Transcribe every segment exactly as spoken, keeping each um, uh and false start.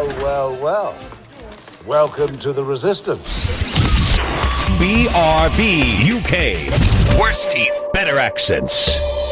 Well, well, well. Welcome to the Resistance. B R B U K. Worse teeth, better accents.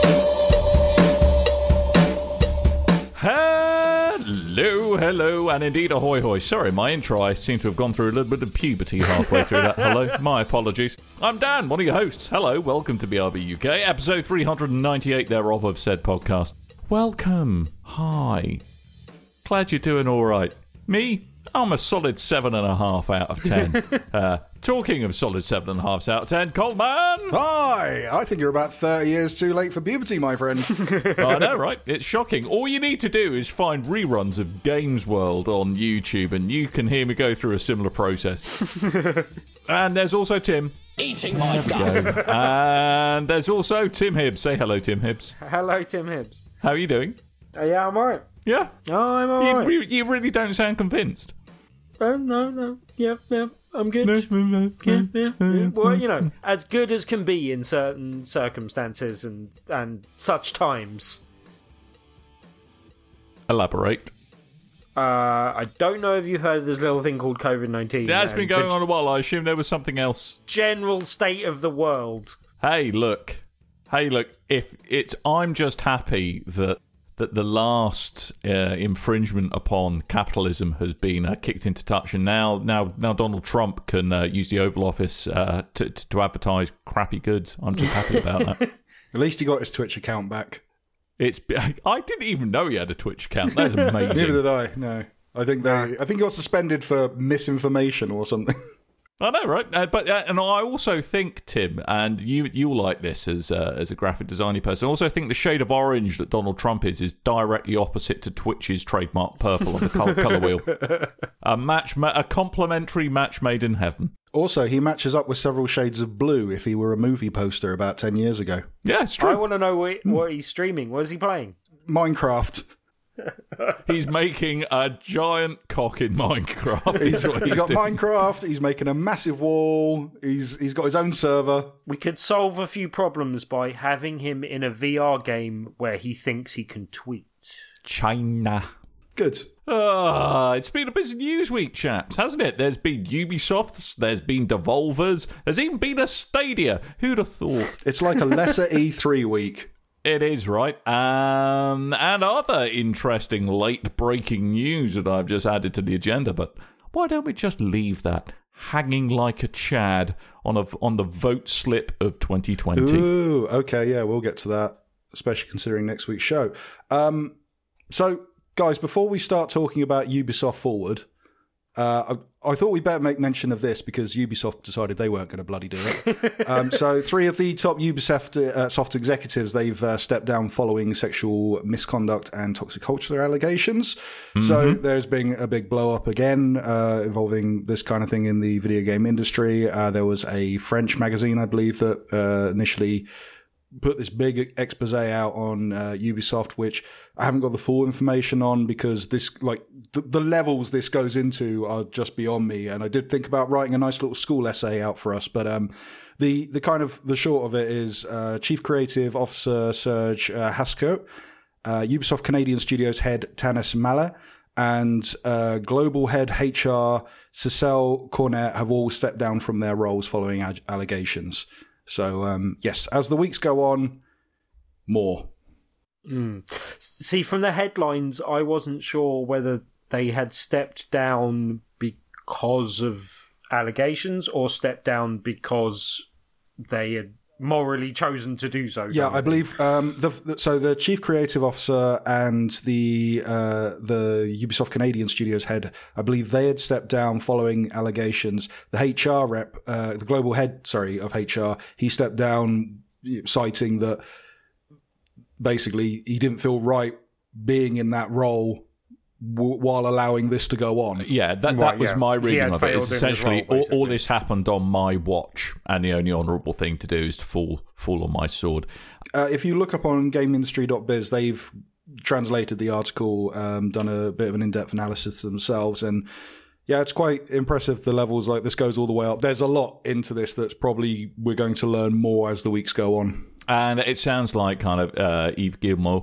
Hello, hello, and indeed ahoy hoy. Sorry, my intro, I seem to have gone through a little bit of puberty halfway through that. Hello, my apologies. I'm Dan, one of your hosts. Hello, welcome to B R B U K, episode three hundred ninety-eight thereof of said podcast. Welcome. Hi. Glad you're doing all right. Me? I'm a solid seven and a half out of ten. uh, talking of solid seven and a half out of ten, Coleman! Hi! I think you're about thirty years too late for puberty, my friend. I know, right? It's shocking. All you need to do is find reruns of Games World on YouTube, and you can hear me go through a similar process. And there's also Tim. Eating my dust. And there's also Tim Hibbs. Say hello, Tim Hibbs. Hello, Tim Hibbs. How are you doing? Uh, yeah, I'm alright. Yeah? Oh, I'm You, alright. re- you really don't sound convinced. Oh, no, no. Yeah, yeah, I'm good. yeah, yeah, yeah. Well, you know, as good as can be in certain circumstances and, and such times. Elaborate. Uh, I don't know if you heard of this little thing called COVID nineteen. That's been going the on a while. I assume there was something else. general state of the world. Hey, look. Hey, look. If it's, I'm just happy that that the last uh, infringement upon capitalism has been uh, kicked into touch, and now, now, now Donald Trump can uh, use the Oval Office uh, to, to to advertise crappy goods. I'm just happy about that. At least he got his Twitch account back. It's. I didn't even know he had a Twitch account. That's amazing. Neither did I. No, I think they. I think he got suspended for misinformation or something. I know, right? Uh, but uh, and I also think, Tim, and you you like this as uh, as a graphic designy person. I also think the shade of orange that Donald Trump is is directly opposite to Twitch's trademark purple on the col- colour wheel. A match, ma- a complimentary match made in heaven. Also, he matches up with several shades of blue if he were a movie poster about ten years ago. Yeah, it's I true. want to know what, what he's streaming. What is he playing? Minecraft. He's making a giant cock in Minecraft. He's, what he's got doing. Minecraft. He's making a massive wall. He's he's got his own server. We could solve a few problems by having him in a V R game where he thinks he can tweet. China. Good. Ah, it's been a busy news week, chaps, hasn't it? There's been Ubisofts, there's been Devolvers, there's even been a Stadia. Who'd have thought? It's like a lesser E three week. It is, right? Um, and other interesting late-breaking news that I've just added to the agenda, but why don't we just leave that hanging like a Chad on a, on the vote slip of twenty twenty? Ooh, okay, yeah, we'll get to that, especially considering next week's show. Um, so, guys, before we start talking about Ubisoft Forward, uh, I, I thought we'd better make mention of this because Ubisoft decided they weren't going to bloody do it. um, so three of the top Ubisoft uh, soft executives, they've uh, stepped down following sexual misconduct and toxic culture allegations. Mm-hmm. So there's been a big blow up again uh, involving this kind of thing in the video game industry. Uh, there was a French magazine, I believe, that uh, initially put this big expose out on uh, Ubisoft, which I haven't got the full information on because this, like, the, the levels this goes into are just beyond me. And I did think about writing a nice little school essay out for us, but um, the the kind of the short of it is uh, Chief Creative Officer Serge uh, Hascoët, uh, Ubisoft Canadian Studios head Tanis Mala, and uh, global head H R Cecile Cornet have all stepped down from their roles following ag- allegations. So, um, yes, as the weeks go on, more. Mm. See, from the headlines, I wasn't sure whether they had stepped down because of allegations or stepped down because they had morally chosen to do so. Yeah, I believe um, the, the so the chief creative officer and the uh, the Ubisoft Canadian Studios head, I believe they had stepped down following allegations. The H R rep, uh, the global head, sorry, of H R, he stepped down, citing that basically he didn't feel right being in that role w- while allowing this to go on. Yeah, that, that Right, was yeah. my He reading had of it. failed It's in his essentially role, all, all basically. this happened on my watch, and the only honourable thing to do is to fall fall on my sword. Uh, if you look up on game industry dot biz, they've translated the article, um, done a bit of an in-depth analysis themselves, and yeah, it's quite impressive the levels. Like, this goes all the way up. There's a lot into this that's probably we're going to learn more as the weeks go on. And it sounds like kind of uh, Yves Guillemot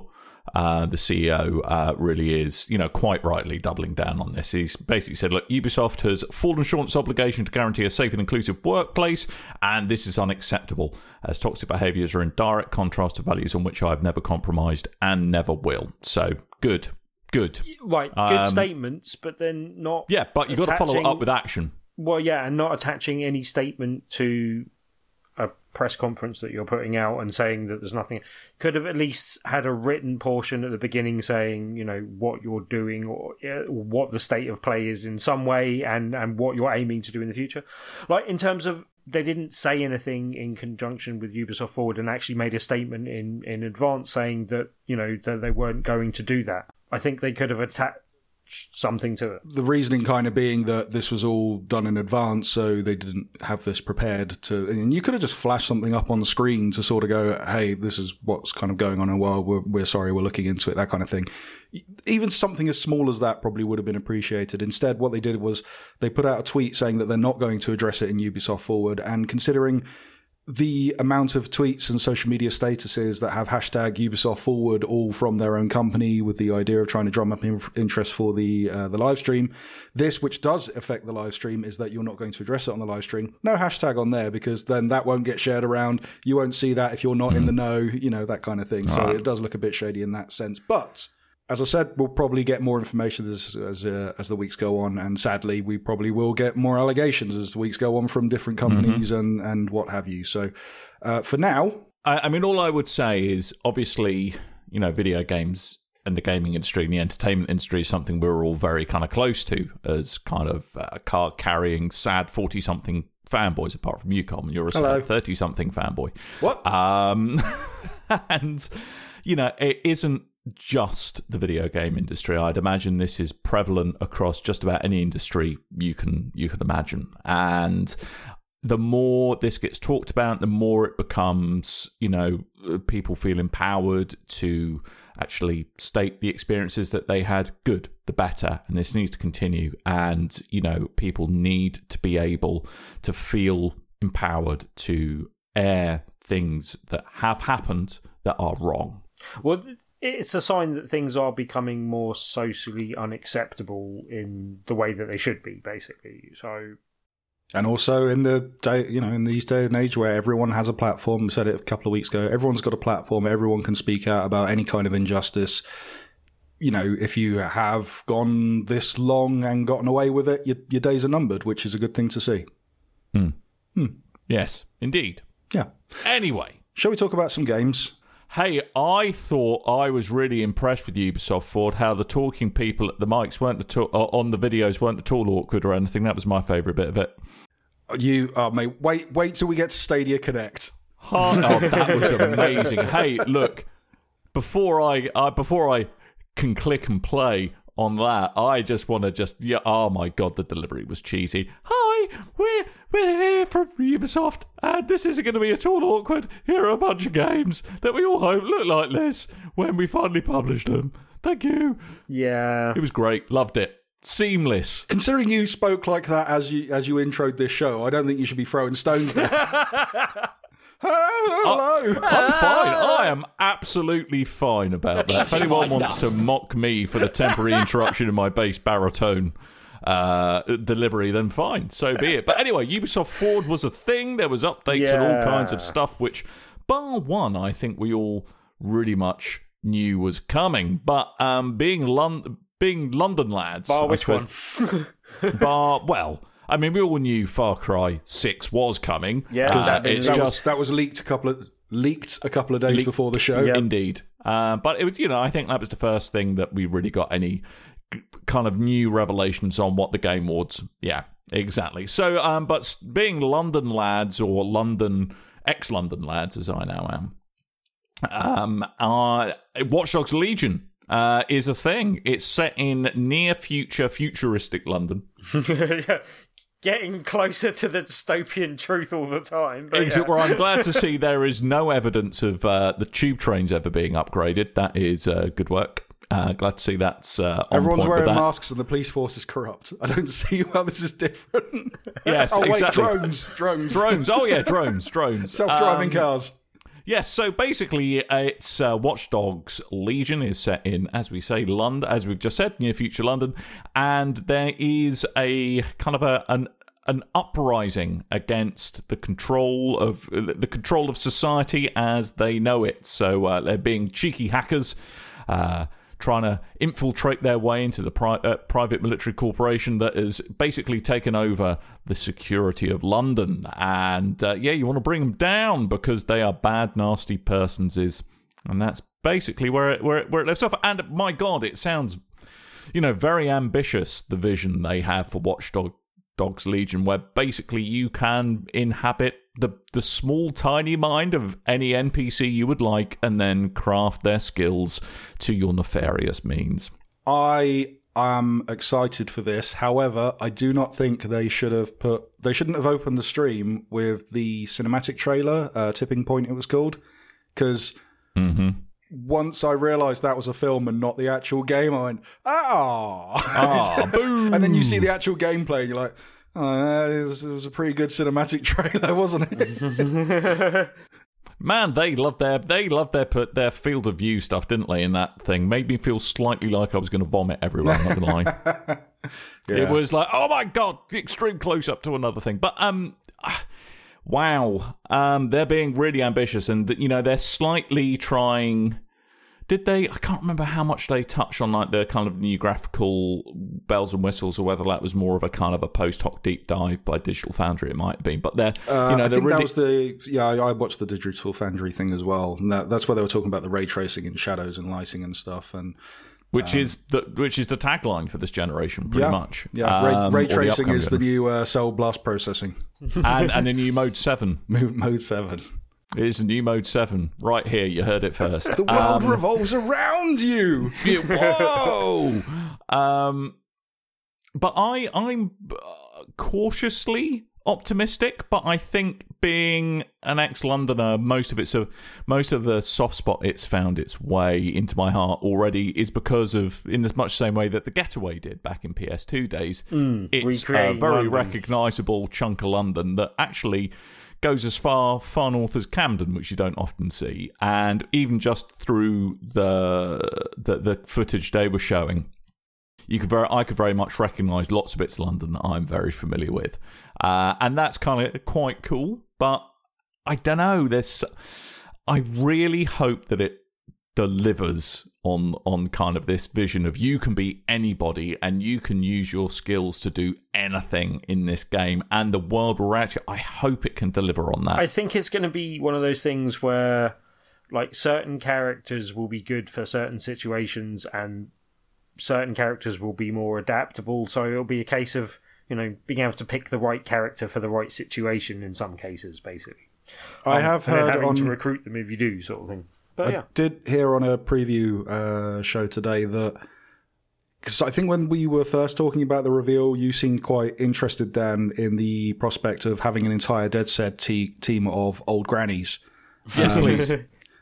Uh, the C E O uh, really is, you know, quite rightly doubling down on this. He's basically said, look, Ubisoft has fallen short of its obligation to guarantee a safe and inclusive workplace, and this is unacceptable, as toxic behaviours are in direct contrast to values on which I've never compromised and never will. So, good. Good. Right, good um, statements, but then not... Yeah, but you've got to follow it up with action. Well, yeah, and not attaching any statement to a press conference that you're putting out and saying that there's nothing. Could have at least had a written portion at the beginning saying, you know, what you're doing or uh, what the state of play is in some way and, and what you're aiming to do in the future. Like, in terms of, they didn't say anything in conjunction with Ubisoft Forward and actually made a statement in, in advance saying that, you know, that they weren't going to do that. I think they could have attached something to it. The reasoning kind of being that this was all done in advance, so they didn't have this prepared to, and you could have just flashed something up on the screen to sort of go, hey, this is what's kind of going on, and well, we're, we're sorry, we're looking into it, that kind of thing. Even something as small as that probably would have been appreciated. Instead, what they did was they put out a tweet saying that they're not going to address it in Ubisoft Forward, and considering the amount of tweets and social media statuses that have hashtag Ubisoft Forward, all from their own company, with the idea of trying to drum up interest for the uh, the live stream. This, which does affect the live stream, is that you're not going to address it on the live stream. No hashtag on there, because then that won't get shared around. You won't see that if you're not mm. in the know, you know, that kind of thing. All so right. It does look a bit shady in that sense. But as I said, we'll probably get more information as as, uh, as the weeks go on, and sadly, we probably will get more allegations as the weeks go on from different companies mm-hmm. and, and what have you. So, uh, for now, I, I mean, all I would say is, obviously, you know, video games and the gaming industry and the entertainment industry is something we're all very kind of close to as kind of uh, card-carrying, sad forty-something fanboys. Apart from you, Colin, you're a sad thirty-something fanboy. What? Um, and you know, it isn't just the video game industry. I'd imagine this is prevalent across just about any industry you can you can imagine. And the more this gets talked about, the more it becomes, you know, people feel empowered to actually state the experiences that they had. Good, the better. And this needs to continue. And, you know, people need to be able to feel empowered to air things that have happened that are wrong. Well, it's a sign that things are becoming more socially unacceptable in the way that they should be, basically. So, and also in the day, you know, in these day and age where everyone has a platform. We said it a couple of weeks ago. Everyone's got a platform. Everyone can speak out about any kind of injustice. You know, if you have gone this long and gotten away with it, your, your days are numbered, which is a good thing to see. Hmm. Hmm. Yes, indeed. Yeah. Anyway, shall we talk about some games? Hey, I thought I was really impressed with Ubisoft Forward, how the talking people at the mics weren't at all, uh, on the videos weren't at all awkward or anything. That was my favourite bit of it. You, oh mate, wait, wait till we get to Stadia Connect. Oh, oh that was amazing. Hey, look, before I, uh, before I can click and play on that, I just want to just, yeah, oh my God, the delivery was cheesy. Hi, we're, we're here from Ubisoft, and this isn't going to be at all awkward. Here are a bunch of games that we all hope look like this when we finally publish them. Thank you. Yeah. It was great. Loved it. Seamless. Considering you spoke like that as you as you introed this show, I don't think you should be throwing stones there. Hello. I, I'm fine. I am absolutely fine about that. If anyone wants to mock me for the temporary interruption in my bass baritone uh, delivery, then fine, so be it. But anyway, Ubisoft Forward was a thing. There was updates yeah. and all kinds of stuff, which, bar one, I think we all really much knew was coming. But um, being London, being London lads, bar which one? bar well. I mean, we all knew Far Cry six was coming. Yeah, uh, that, it's that just was that was leaked a couple of leaked a couple of days leaked, before the show. Yep. Indeed, uh, but it was, you know, I think that was the first thing that we really got any kind of new revelations on what the Game Awards. Yeah, exactly. So, um, but being London lads or London ex-London lads, as I now am, um, uh, Watch Dogs Legion. Uh, is a thing. It's set in near future, futuristic London. yeah. Getting closer to the dystopian truth all the time. But yeah. Where I'm glad to see there is no evidence of uh, the tube trains ever being upgraded. That is uh, good work. Uh, glad to see that's uh, on Everyone's point wearing with that. masks and the police force is corrupt. I don't see how this is different. Yes, oh, exactly. wait, drones, drones. Drones, oh yeah, drones, drones. Self-driving um, cars. Yes, so basically, uh, it's uh, Watch Dogs Legion is set in, as we say, London, as we've just said, near future London, and there is a kind of a an an uprising against the control of the control of society as they know it. So uh, they're being cheeky hackers, uh, trying to infiltrate their way into the pri- uh, private military corporation that has basically taken over the security of London. And uh, yeah, you want to bring them down because they are bad, nasty persons. Is and that's basically where it, where it, where it left off. And my God, it sounds, you know, very ambitious. The vision they have for Watch Dogs. Dogs Legion, where basically you can inhabit the the small, tiny mind of any N P C you would like, and then craft their skills to your nefarious means. I am excited for this. However, I do not think they should have put. They shouldn't have opened the stream with the cinematic trailer, uh, Tipping Point. It was called, because. Mm-hmm. Once I realised that was a film and not the actual game, I went, ah! Ah, boom! And then you see the actual gameplay, and you're like, oh, it was, it was a pretty good cinematic trailer, wasn't it? Man, they loved their they loved their put their field of view stuff, didn't they? In that thing, made me feel slightly like I was going to vomit everywhere. I'm not going to lie. Yeah. It was like, oh my God, extreme close up to another thing. But um. Wow, um, they're being really ambitious, and you know they're slightly trying. Did they? I can't remember how much they touched on like the kind of new graphical bells and whistles, or whether that was more of a kind of a post hoc deep dive by Digital Foundry. It might have been, but they're uh, you know I they're think really. That was the yeah. I watched the Digital Foundry thing as well, and that, that's where they were talking about the ray tracing and shadows and lighting and stuff, and. Which um, is the which is the tagline for this generation, pretty yeah, much. Yeah, ray, um, ray the tracing is the gen- new uh, cell blast processing, and and a new Mode Seven. Mode Seven. It is a new Mode Seven right here. You heard it first. The world um, revolves around you. Whoa! um, but I I'm cautiously optimistic, but I think being an ex-Londoner, most of it's a most of the soft spot it's found its way into my heart already is because of, in as much same way that the Getaway did back in P S two days, mm, it's a very recognisable chunk of London that actually goes as far far north as Camden, which you don't often see, and even just through the the, the footage they were showing. You could very, I could very much recognise lots of bits of London that I'm very familiar with, uh, and that's kind of quite cool. But I don't know. There's, I really hope that it delivers on on kind of this vision of you can be anybody and you can use your skills to do anything in this game, and the world will actually. I hope it can deliver on that. I think it's going to be one of those things where, like, certain characters will be good for certain situations and certain characters will be more adaptable, so it'll be a case of, you know, being able to pick the right character for the right situation in some cases, basically. I um, have and heard then having on, to recruit them if you do, sort of thing. But I yeah. did hear on a preview uh, show today that, because I think when we were first talking about the reveal, you seemed quite interested, Dan, in the prospect of having an entire Dead Set te- team of old grannies. Yes, um, please.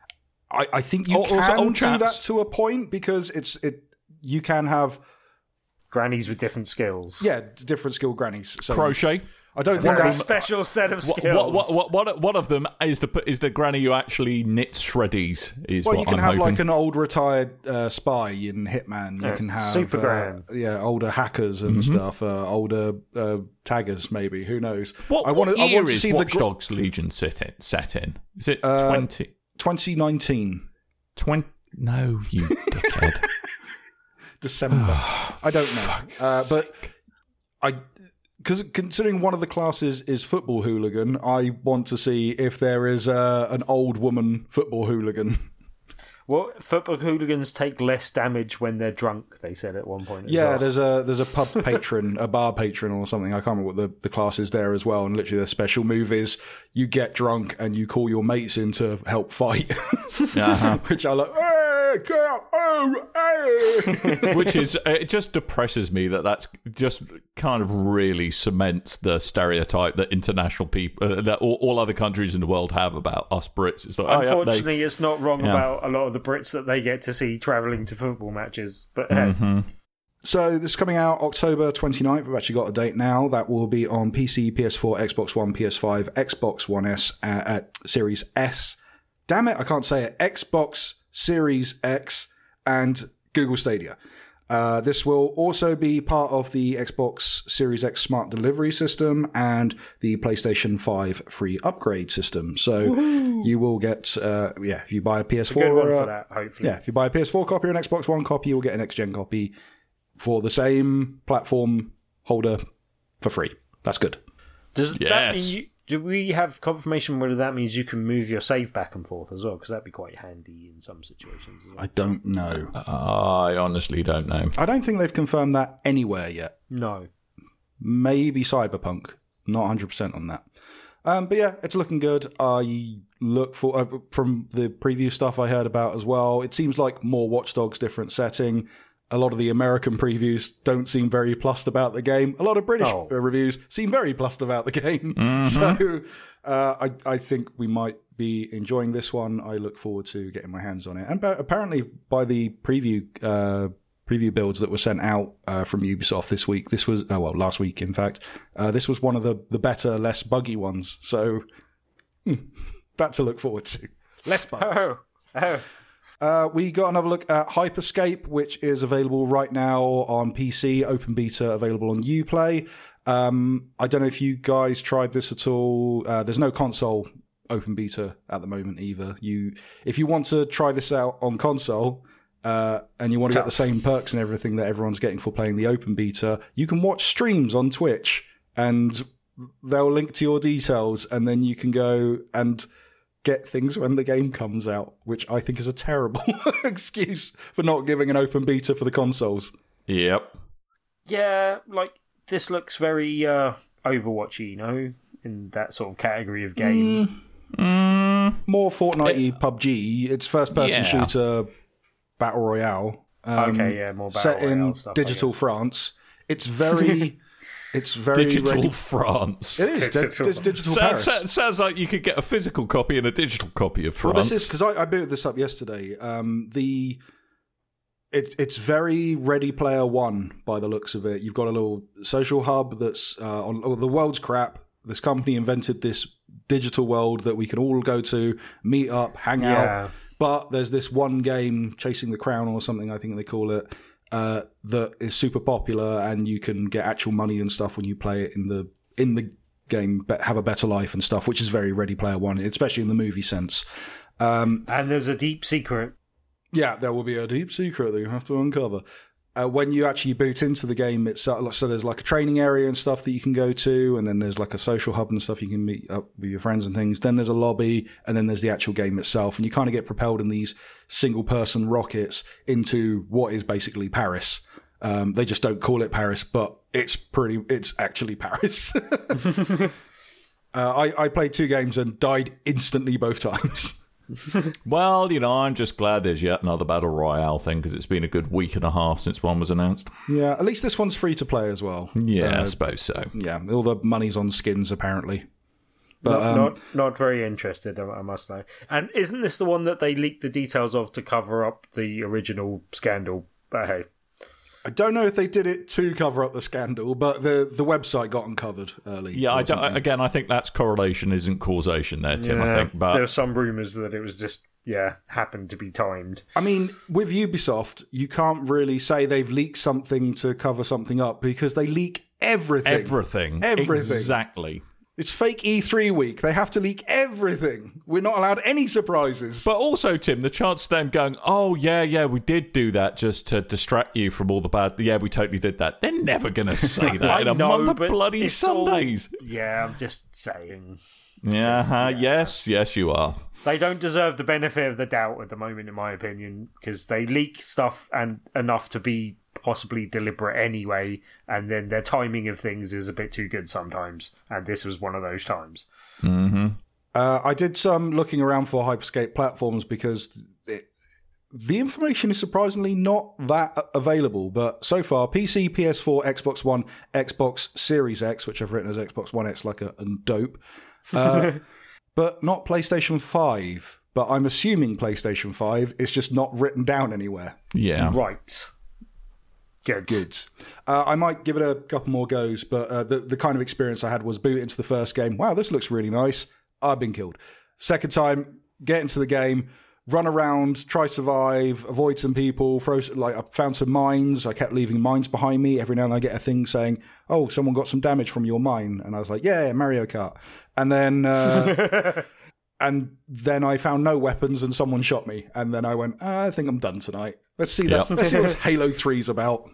I, I think you Oh, can also old do chaps. that to a point, because it's it. You can have Grannies with different skills. yeah different skill grannies. So Crochet. I don't A think very that's special set of What, skills. what, what, what, one of them is the is the granny who actually knits shreddies. Is well, what you can I'm have hoping. like an old retired uh, spy in Hitman. You Yeah, can have super uh, gran. yeah, older hackers and Mm-hmm. stuff, uh, older uh, taggers maybe. Who knows? What, I want what to. I year want to is see Watch the gr- Dogs Legion set in? Set in? Is it Uh, twenty? twenty nineteen twenty? No, you dickhead. December. I don't know, uh, but I. Because considering one of the classes is football hooligan, I want to see if there is uh, an old woman football hooligan. Well, football hooligans take less damage when they're drunk, they said at one point. As Yeah, well. there's a there's a pub patron, a bar patron or something. I can't remember what the, the class is there as well. And literally their special move is you get drunk and you call your mates in to help fight. Uh-huh. Which I like, hey, go, oh, hey. Which is, it just depresses me that that's just kind of really cements the stereotype that international people, uh, that all, all other countries in the world have about us Brits. It's like, oh, yeah, they- Unfortunately, it's not wrong Yeah. about a lot of the Brits that they get to see travelling to football matches. But hey, Mm-hmm. So this is coming out October twenty-ninth. We've actually got a date now. That will be on P C, P S four, Xbox One, P S five, Xbox One S, uh, at Series S, damn it, I can't say it, Xbox Series X and Google Stadia. Uh, this will also be part of the Xbox Series X Smart Delivery System and the PlayStation five free upgrade system. So Woohoo. you will get, uh, yeah, if you buy a P S four, a good one uh, for that, hopefully. Yeah, if you buy a P S four copy or an Xbox One copy, you'll get an X-Gen copy for the same platform holder for free. That's good. Does Yes. that mean you, do we have confirmation whether that means you can move your save back and forth as well? Because that'd be quite handy in some situations as well. I don't know. I honestly don't know. I don't think they've confirmed that anywhere yet. No. Maybe Cyberpunk. Not one hundred percent on that. Um, but yeah, it's looking good. I look for, uh, from the preview stuff I heard about as well, it seems like more Watch Dogs, different setting. A lot of the American previews don't seem very plussed about the game. A lot of British Oh. reviews seem very plussed about the game. Mm-hmm. So uh, I, I think we might be enjoying this one. I look forward to getting my hands on it. And ba- apparently by the preview uh, preview builds that were sent out uh, from Ubisoft this week, this was, oh, well, last week, in fact, uh, this was one of the, the better, less buggy ones. So hmm, that to look forward to. Less bugs. Oh. Oh. Uh, we got another look at Hyperscape, which is available right now on P C, open beta available on Uplay. Um, I don't know if you guys tried this at all. Uh, there's no console open beta at the moment either. You, if you want to try this out on console uh, and you want to get the same perks and everything that everyone's getting for playing the open beta, you can watch streams on Twitch and they'll link to your details, and then you can go and get things when the game comes out, which I think is a terrible excuse for not giving an open beta for the consoles. Yep. Yeah, like, this looks very uh, Overwatchy, you know, in that sort of category of game. Mm, More Fortnite-y P U B G. It's first-person Yeah. shooter battle royale. Um, Okay, yeah, more battle set in royale stuff, I digital guess. France. It's very, it's very digital ready- France. It is. It's Digital. it's digital Sounds, Paris. sounds, sounds like you could get a physical copy and a digital copy of France. Well, this is because I, I booted this up yesterday. Um, the it, it's very Ready Player One by the looks of it. You've got a little social hub that's uh, on oh, the world's crap. This company invented this digital world that we can all go to, meet up, hang Yeah. out. But there's this one game, Chasing the Crown or something, I think they call it, uh, that is super popular, and you can get actual money and stuff when you play it in the in the game, but have a better life and stuff, which is very Ready Player One, especially in the movie sense. Um, And there's a deep secret. yeah, there will be a deep secret that you have to uncover. Uh, when you actually boot into the game, it's so there's like a training area and stuff that you can go to, and then there's like a social hub and stuff you can meet up with your friends and things. Then there's a lobby, and then there's the actual game itself, and you kind of get propelled in these single-person rockets into what is basically Paris. Um, they just don't call it Paris, but it's pretty. It's actually Paris. uh, I, I played two games and died instantly both times. Well, you know, I'm just glad there's yet another Battle Royale thing, because it's been a good week and a half since one was announced. Yeah, at least this one's free to play as well. Yeah, I Uh, suppose so. yeah, all the money's on skins apparently. But not, um, not not very interested, I I must say. And isn't this the one that they leaked the details of to cover up the original scandal? But hey, I don't know if they did it to cover up the scandal, but the the website got uncovered early. Yeah, or I don't, something. again, I think that's correlation isn't causation there, Tim, I yeah, think. But there were some rumours that it was just, yeah, happened to be timed. I mean, with Ubisoft, you can't really say they've leaked something to cover something up because they leak everything. everything. Everything. Exactly. It's fake E three week. They have to leak everything. We're not allowed any surprises. But also, Tim, the chance of them going, oh, yeah, yeah, we did do that just to distract you from all the bad... Yeah, we totally did that. They're never going to say that I in a know, month of but bloody it's all- Sundays. Yeah, I'm just saying. Yeah, uh, yes, yes, you are. They don't deserve the benefit of the doubt at the moment, in my opinion, because they leak stuff and enough to be possibly deliberate anyway, and then their timing of things is a bit too good sometimes, and this was one of those times. Mm-hmm. Uh, I did some looking around for Hyperscape platforms because it, the information is surprisingly not that available. But so far, P C, P S four, Xbox One, Xbox Series X, which I've written as Xbox One X like a, a dope, uh, but not PlayStation five. But I'm assuming PlayStation five is just not written down anywhere. Yeah. Right. Good. Good. Uh, I might give it a couple more goes, but uh, the, the kind of experience I had was boot into the first game. Wow, this looks really nice. I've been killed. Second time, get into the game, run around, try survive, avoid some people, throw like I found some mines. I kept leaving mines behind me. Every now and then I get a thing saying, "Oh, someone got some damage from your mine," and I was like, "Yeah, Mario Kart." And then uh, and then I found no weapons, and someone shot me. And then I went, ah, "I think I'm done tonight. Let's see that. Yep. Let's see what Halo three's about."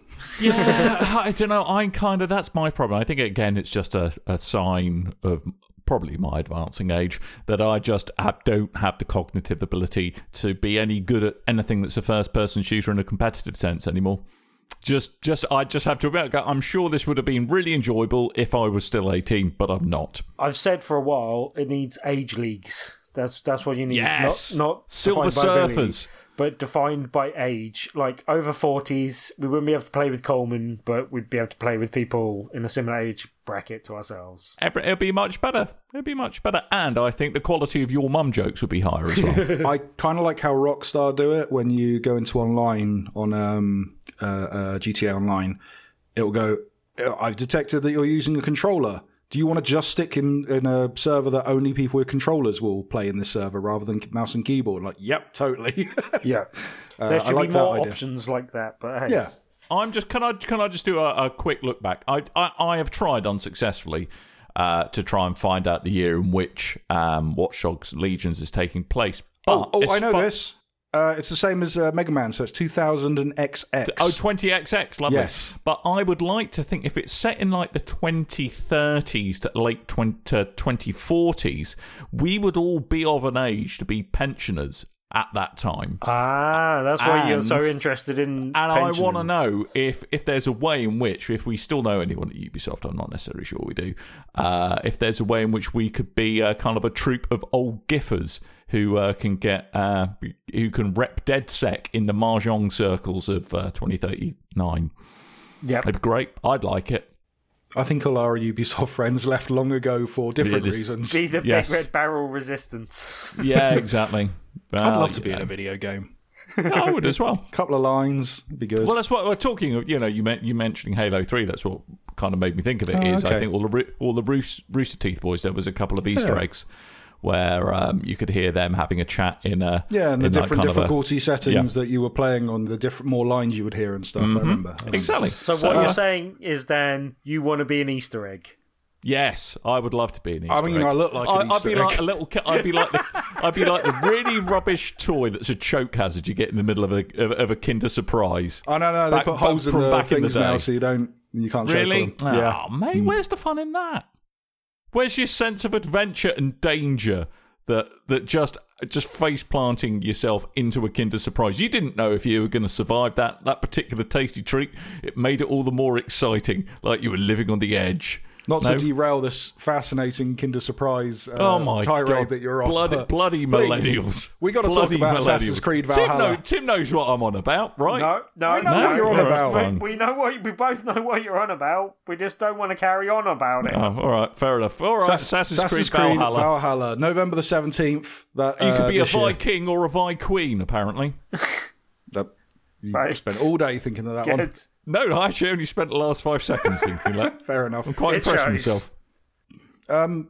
Yeah, I don't know. I kind of that's my problem. I think again, it's just a, a sign of probably my advancing age that I just have, don't have the cognitive ability to be any good at anything that's a first-person shooter in a competitive sense anymore. Just, just, I just have to admit, I'm sure this would have been really enjoyable if I was still eighteen, but I'm not. I've said for a while it needs age leagues. That's that's what you need. Yes, not, not Silver defined by ability, Surfers. but defined by age. Like over forties, we wouldn't be able to play with Coleman, but we'd be able to play with people in a similar age bracket to ourselves. It'd be much better. It'd be much better, and I think the quality of your mum jokes would be higher as well. I kind of like how Rockstar do it when you go into online on um, uh, uh, G T A Online. It will go, "I've detected that you're using a controller. Do you want to just stick in, in a server that only people with controllers will play in this server rather than mouse and keyboard?" Like, yep, totally. Yeah, Uh, there I should like be that more idea. options like that. But hey, Yeah. I'm just can I can I just do a, a quick look back? I, I I have tried unsuccessfully uh, to try and find out the year in which um, Watch Dogs Legions is taking place. Oh, But oh it's I know fu- this. Uh, it's the same as uh, Mega Man, so it's two thousand X X. Oh, twenty X X, lovely. Yes. But I would like to think if it's set in like the twenty thirties to late twenty, to twenty forties, we would all be of an age to be pensioners at that time. ah, that's why you're And- so interested in. And I want to pensions. know if, if there's a way in which, if we still know anyone at Ubisoft, I'm not necessarily sure we do, uh, if there's a way in which we could be uh, kind of a troupe of old giffers who uh, can get, uh, who can rep DedSec in the Mahjong circles of uh, twenty thirty-nine. Yep. That'd be great. I'd like it. I think all our Ubisoft friends left long ago for different Yeah, this- reasons. Be the Yes. big red barrel resistance. Yeah, exactly. I'd Well, love to be yeah. in a video game. I would as well. Couple of lines, would be good. Well, that's what we're talking of. You know, you meant you mentioning Halo three. That's what kind of made me think of it. Oh, Is okay. I think all the Roo- all the Roos- Rooster Teeth boys. There was a couple of Easter Yeah. eggs where um, you could hear them having a chat in a yeah, and the in like different kind of a- difficulty settings that you were playing on, the different more lines you would hear and stuff. I remember. Exactly. So, So, what uh, you're saying is, Dan, you want to be an Easter egg. Yes, I would love to be an Easter I mean, egg. I look like an I, I'd Easter be egg. like a little. ki- I'd be like the. I'd be like the really rubbish toy that's a choke hazard you get in the middle of a of, of a Kinder Surprise. Oh no, no, they Back- put holes in from the back in the things now, day. so you don't, you can't choke Really? on them. Yeah, Oh, mate, where's the fun in that? Where's your sense of adventure and danger that that just just face planting yourself into a Kinder Surprise? You didn't know if you were going to survive that that particular tasty treat. It made it all the more exciting, like you were living on the edge. not No? to derail this fascinating Kinder Surprise uh, Oh my tirade god! that you're on. bloody, but bloody please, millennials. We got to talk Bloody about millennials. Assassin's Creed Tim, Valhalla. know, Tim knows what I'm on about, right? No, no, We know no. what you're on no, about. that's fine. We know what we both know what you're on about. We just don't want to carry on about it. Oh, all right, fair enough. All right, Assassin's, Assassin's, Creed, Valhalla. Valhalla, November the seventeenth. That You uh, could be a this year. Viking or a Vi-Queen, apparently. That, you Right. spent all day thinking of that one. Good. No, I actually only spent the last five seconds thinking that. Fair enough. I'm quite It impressed with shows. myself. Um,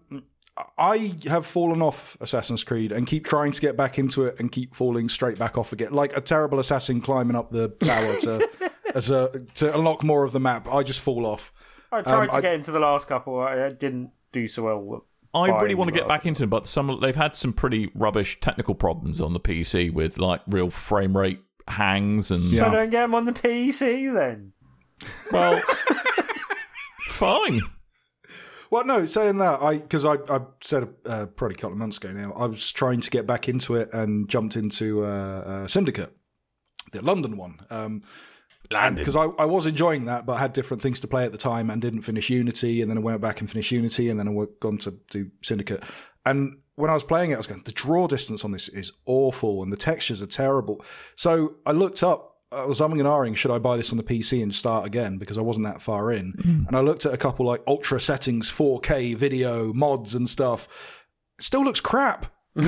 I have fallen off Assassin's Creed and keep trying to get back into it and keep falling straight back off again, like a terrible assassin climbing up the tower to as a to unlock more of the map. I just fall off. I tried Um, to I- get into the last couple. I I didn't do so well. I really buying want to the get last back into them, but some they've had some pretty rubbish technical problems on the P C with like real frame rate hangs and So Yeah. don't get them on the P C then. well, fine. Well, no, saying that, I because I, I said uh, probably a couple of months ago now, I was trying to get back into it and jumped into uh, uh, Syndicate, the London one. Um, because I, I was enjoying that, but I had different things to play at the time and didn't finish Unity, and then I went back and finished Unity, and then I went gone to do Syndicate. And when I was playing it, I was going, the draw distance on this is awful, and the textures are terrible. So I looked up, I was umming and ahhing, should I buy this on the P C and start again, because I wasn't that far in. Mm. And I looked at a couple like ultra settings, four K video, mods and stuff. It still looks crap.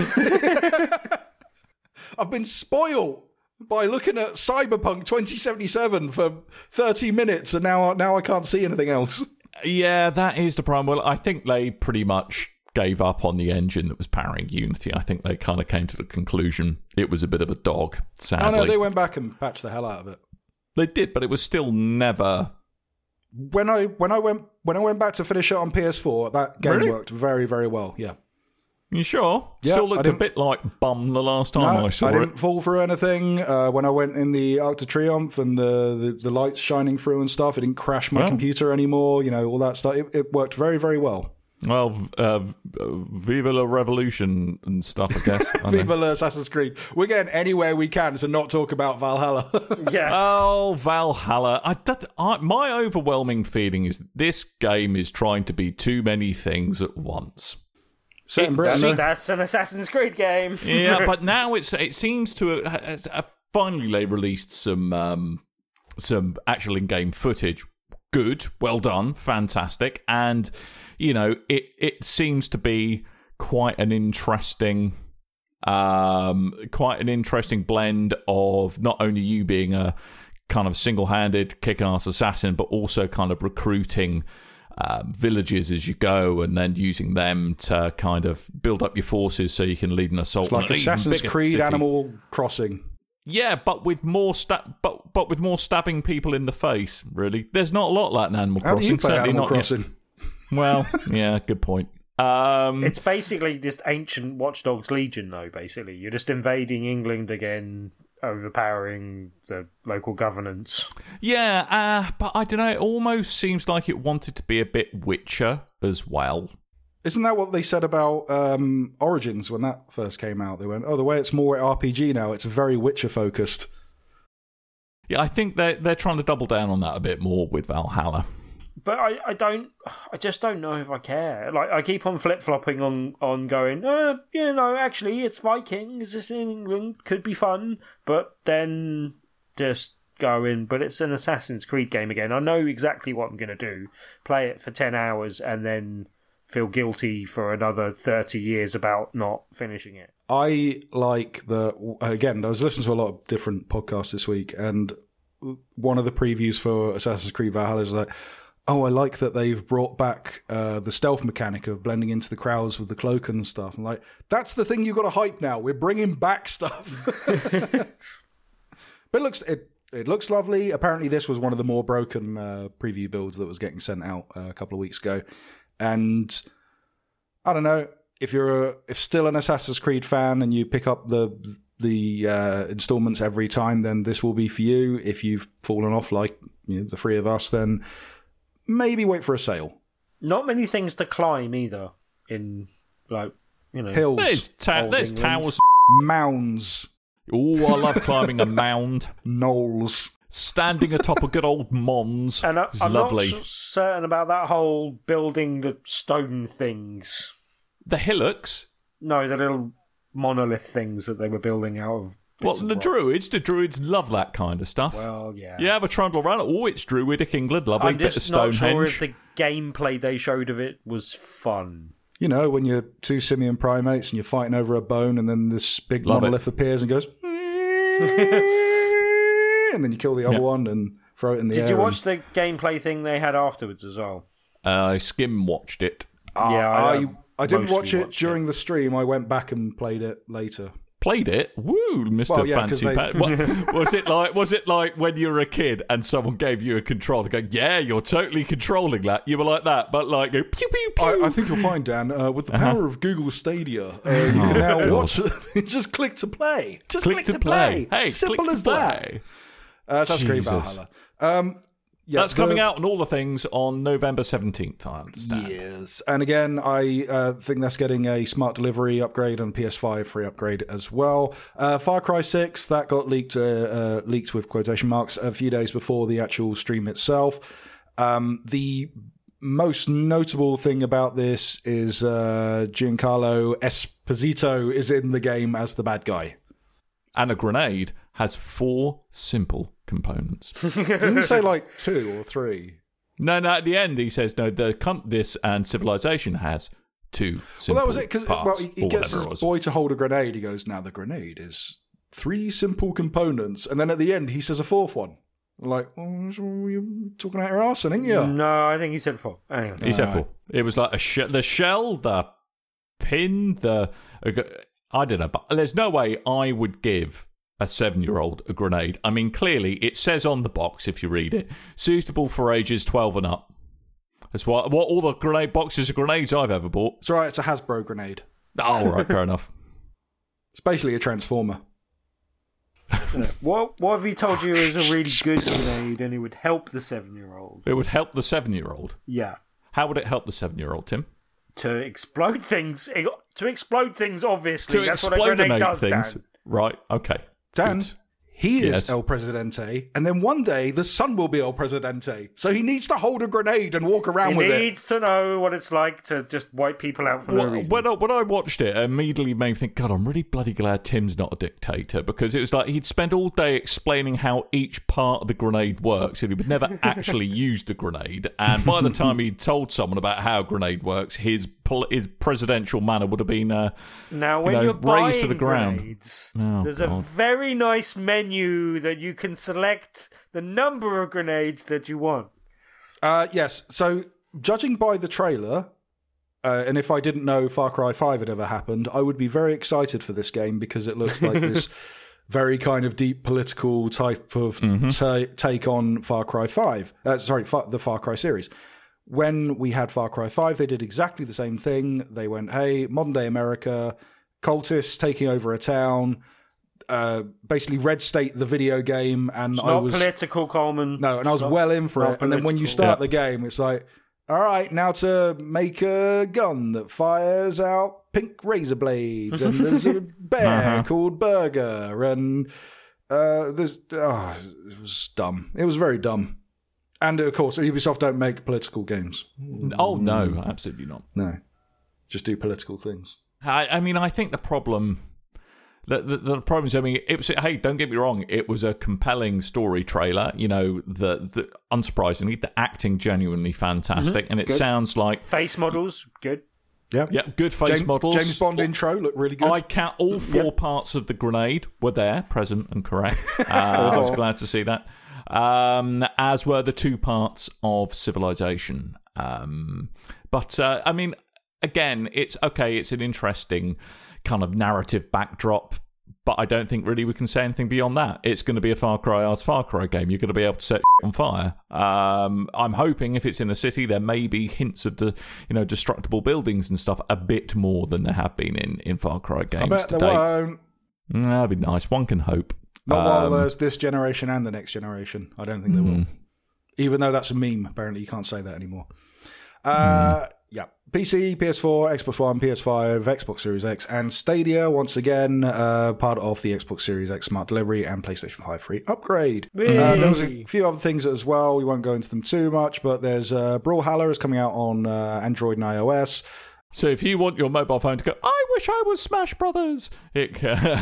I've been spoiled by looking at Cyberpunk twenty seventy-seven for thirty minutes, and now now I can't see anything else. Yeah, that is the problem. Well, I think they pretty much gave up on the engine that was powering Unity. I think they kind of came to the conclusion it was a bit of a dog, sadly. Oh no, they went back and patched the hell out of it. They did, but it was still never... When I when I went when I went back to finish it on P S four, that game Really? worked very, very well. Yeah. You sure? Yeah, Still I looked a didn't- bit like bum the last time No, I saw I it. didn't fall through anything. Uh, when I went in the Arc de Triomphe and the, the, the lights shining through and stuff, it didn't crash my Well. computer anymore. You know, all that stuff. It, it worked very, very well. Well, v- uh, v- uh, Viva la Revolution and stuff, I guess. I mean. Viva la Assassin's Creed. We're getting anywhere we can to not talk about Valhalla. Yeah. Oh, Valhalla. I, that, I, my overwhelming feeling is this game is trying to be too many things at once. Set in It Britain. seems- though. That's an Assassin's Creed game. Yeah, but now it's it seems to have, have finally they released some um, some actual in-game footage. Good, well done, fantastic, and you know it it seems to be quite an interesting um quite an interesting blend of not only you being a kind of single-handed kick-ass assassin, but also kind of recruiting Um, villages as you go, and then using them to kind of build up your forces so you can lead an assault. It's like on an even Assassin's bigger Creed city. Animal Crossing. Yeah, but with more sta- but but with more stabbing people in the face. Really, there's not a lot like in Animal How do Crossing. you play certainly Animal not yet. Crossing? Well, yeah, good point. Um, It's basically just ancient Watch Dogs Legion, though, basically. You're just invading England again, overpowering the local governance. yeah, uh, but I don't know. It almost seems like it wanted to be a bit Witcher as well. Isn't that what they said about um, Origins when that first came out? They went, oh, the way it's more R P G now, it's very Witcher focused. Yeah, I think they're they're trying to double down on that a bit more with Valhalla. But I, I don't, I just don't know if I care. Like, I keep on flip-flopping on, on going, uh, you know, actually, it's Vikings, it's in England, could be fun. But then just going, but it's an Assassin's Creed game again. I know exactly what I'm going to do. Play it for ten hours and then feel guilty for another thirty years about not finishing it. I like the, again, I was listening to a lot of different podcasts this week, and one of the previews for Assassin's Creed Valhalla is like, oh, I like that they've brought back uh, the stealth mechanic of blending into the crowds with the cloak and stuff. I'm like, that's the thing you got to hype now. We're bringing back stuff. But it looks it it looks lovely. Apparently, this was one of the more broken uh, preview builds that was getting sent out uh, a couple of weeks ago. And I don't know if you're a, if still an Assassin's Creed fan and you pick up the the uh, installments every time, then this will be for you. If you've fallen off like you know, the three of us, then maybe wait for a sale. Not many things to climb either in, like, you know... Hills, There's, ta- Old there's England. towers. mounds, Oh, I love climbing a mound. knolls. Standing atop a good old Mons. And I, is I'm lovely. not s- certain about that whole building the stone things. The hillocks. No, the little monolith things that they were building out of. Well, bits of the rock. druids, the druids love that kind of stuff. Well, yeah. You have a trundle around. Oh, it's druidic England. Lovely I'm bit of just not Stonehenge. sure if the gameplay they showed of it was fun. You know, when you're two simian primates and you're fighting over a bone, and then this big Love monolith appears and goes, and then you kill the other Yeah. one and throw it in the air. Did you and- watch the gameplay thing they had afterwards as well? Uh, I skim watched it. Uh, Yeah, I, I, I, uh, didn't mostly watch it watched during the stream. I went back and played it later. Played it. Woo, Mister Well, yeah, 'cause Fancy they- Pat. What, was it like? Was it like when you were a kid and someone gave you a controller? Go, yeah, you're totally controlling that. You were like that, but like go pew pew pew. I, I think you'll find, Dan, uh, with the Uh-huh. power of Google Stadia, uh, you can now God. watch it. Just click to play. Just click, click, to play. Hey, Simple click as to that. play. Uh, Assassin's Creed Jesus. Valhalla. Um, yeah, That's the- coming out on all the things on November seventeenth, I understand. Yes, and again, I uh, think that's getting a smart delivery upgrade and P S five free upgrade as well. Uh, Far Cry six that got leaked, uh, uh, leaked with quotation marks a few days before the actual stream itself. Um, the most notable thing about this is uh, Giancarlo Esposito is in the game as the bad guy. And a grenade has four simple components. Doesn't he say like two or three? no, no. At the end, he says, "No, the con- this and civilization has two simple Well, that was it because parts, well, he, he or gets whatever his it was." boy to hold a grenade. He goes, "Now the grenade is three simple components," and then at the end he says a fourth one. I'm like, oh, you're talking out your arse, ain't you? No, I think he said four. Anyway. He said Alright. four. It was like a sh- the shell, the pin the... I don't know, but there's no way I would give a seven-year-old a grenade. I mean, clearly, it says on the box, if you read it, suitable for ages twelve and up. That's what, what all the grenade boxes of grenades I've ever bought. It's all right, it's a Hasbro grenade. Oh, right, fair enough. It's basically a transformer. What what if he told you it was a really good grenade and it would help the seven-year-old? It would help the seven-year-old? Yeah. How would it help the seven-year-old, Tim? To explode things. To explode things, obviously. To That's what a grenade does, things. Dan. Right, okay. Dan, Good. he is Yes. El Presidente, and then one day the son will be El Presidente. So he needs to hold a grenade and walk around He with it. needs to know what it's like to just wipe people out for no Well, reason. when, I, when I watched it, it immediately made me think, God, I'm really bloody glad Tim's not a dictator, because it was like he'd spend all day explaining how each part of the grenade works, and he would never actually use the grenade. And by the time he told someone about how a grenade works, his pol- his presidential manner would have been uh, Now, you when know, you're buying raised to the ground. grenades, Oh, there's God. a very nice menu that you can select the number of grenades that you want. Uh, yes, so judging by the trailer, uh, and if I didn't know Far Cry five had ever happened, I would be very excited for this game because it looks like this very kind of deep political type of Mm-hmm. ta- take on Far Cry five. Uh, sorry, Far- the Far Cry series. When we had Far Cry five, they did exactly the same thing. They went, hey, modern day America, cultists taking over a town, uh, basically Red State the video game, and It's I not was political, Coleman. no, and I was It's well in for not it. And then when you political. start Yeah. the game, it's like, all right, now to make a gun that fires out pink razor blades, and there's a bear Uh-huh. called Burger, and uh, there's oh, it was dumb. It was very dumb. And of course, Ubisoft don't make political games. Oh, no, absolutely not. No, just do political things. I, I mean, I think the problem... The, the, the problem is, I mean, it was. Hey, don't get me wrong. It was a compelling story trailer. You know, the, the unsurprisingly, the acting genuinely fantastic, and it Good. sounds like Face models, good. Yeah, yeah, good face James, models. James Bond intro looked really good. I count all four parts of the grenade were there, present and correct. Uh, I was glad to see that. Um, as were the two parts of Civilization. Um, but uh, I mean, again, it's okay. It's an interesting kind of narrative backdrop, but I don't think really we can say anything beyond that. It's going to be a Far Cry as Far Cry game. You're going to be able to set on fire. Um, I'm hoping if it's in a city, there may be hints of the you know destructible buildings and stuff a bit more than there have been in, in Far Cry games I bet to there date. won't. Mm, that'd be nice. One can hope. Not while Um, there's this generation and the next generation. I don't think they will. Even though that's a meme, apparently you can't say that anymore. Uh, Yeah. P C, P S four, Xbox One, P S five, Xbox Series X, and Stadia, once again, uh, part of the Xbox Series X Smart Delivery and PlayStation five free upgrade. Uh, there was a few other things as well. We won't go into them too much, but there's uh, Brawlhalla is coming out on uh, Android and iOS. So if you want your mobile phone to go, I wish I was Smash Brothers. It,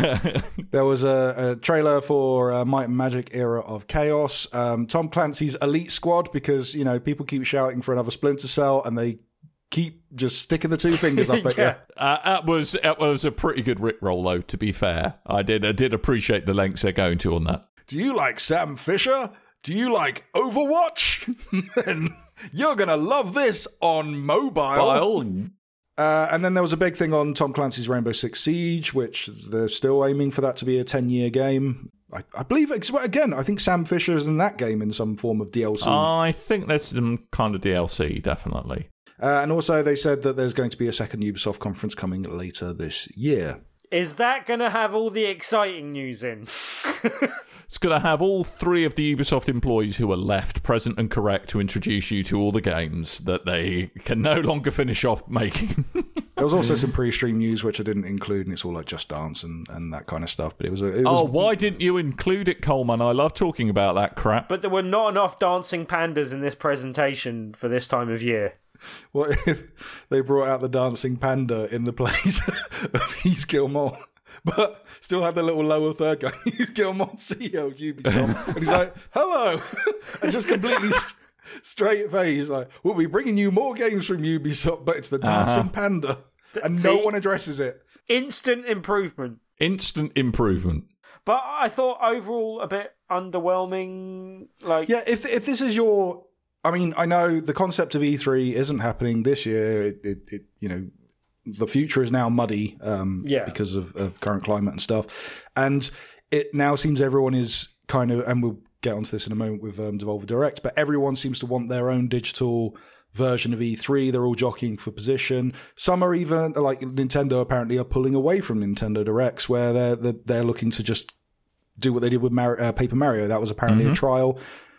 There was a, a trailer for uh, Might and Magic Era of Chaos. Um, Tom Clancy's Elite Squad, because, you know, people keep shouting for another Splinter Cell and they keep just sticking the two fingers up at Yeah. you. uh, that was that was a pretty good rickroll, though. To be fair, I did I did appreciate the lengths they're going to on that. Do you like Sam Fisher? Do you like Overwatch? Then you're going to love this on mobile. Bile. Uh, and then there was a big thing on Tom Clancy's Rainbow Six Siege, which they're still aiming for that to be a ten-year game. I, I believe, again, I think Sam Fisher is in that game in some form of D L C. I think there's some kind of D L C, definitely. Uh, and also they said that there's going to be a second Ubisoft conference coming later this year. Is that going to have all the exciting news in? It's going to have all three of the Ubisoft employees who are left present and correct to introduce you to all the games that they can no longer finish off making. There was also some pre-stream news which I didn't include, and it's all like Just Dance and, and that kind of stuff. But it was a, it was Oh, why didn't you include it, Coleman? I love talking about that crap. But there were not enough dancing pandas in this presentation for this time of year. What if they brought out the dancing panda in the place of Heath Gilmore, but still had the little lower third guy, Heath Gilmore, C E O of Ubisoft, and he's like, hello, and just completely st- straight face, he's like, we'll be bringing you more games from Ubisoft, but it's the dancing Uh-huh. panda, and See? no one addresses it. Instant improvement. Instant improvement. But I thought overall a bit underwhelming. Like, Yeah, if if this is your, I mean, I know the concept of E three isn't happening this year. It, it, it you know, the future is now muddy um, Yeah. because of, of current climate and stuff. And it now seems everyone is kind of, and we'll get onto this in a moment with um, Devolver Direct, but everyone seems to want their own digital version of E three. They're all jockeying for position. Some are even, like Nintendo apparently are pulling away from Nintendo Directs, where they're they're, they're looking to just do what they did with Mar- uh, Paper Mario. That was apparently Mm-hmm. a trial.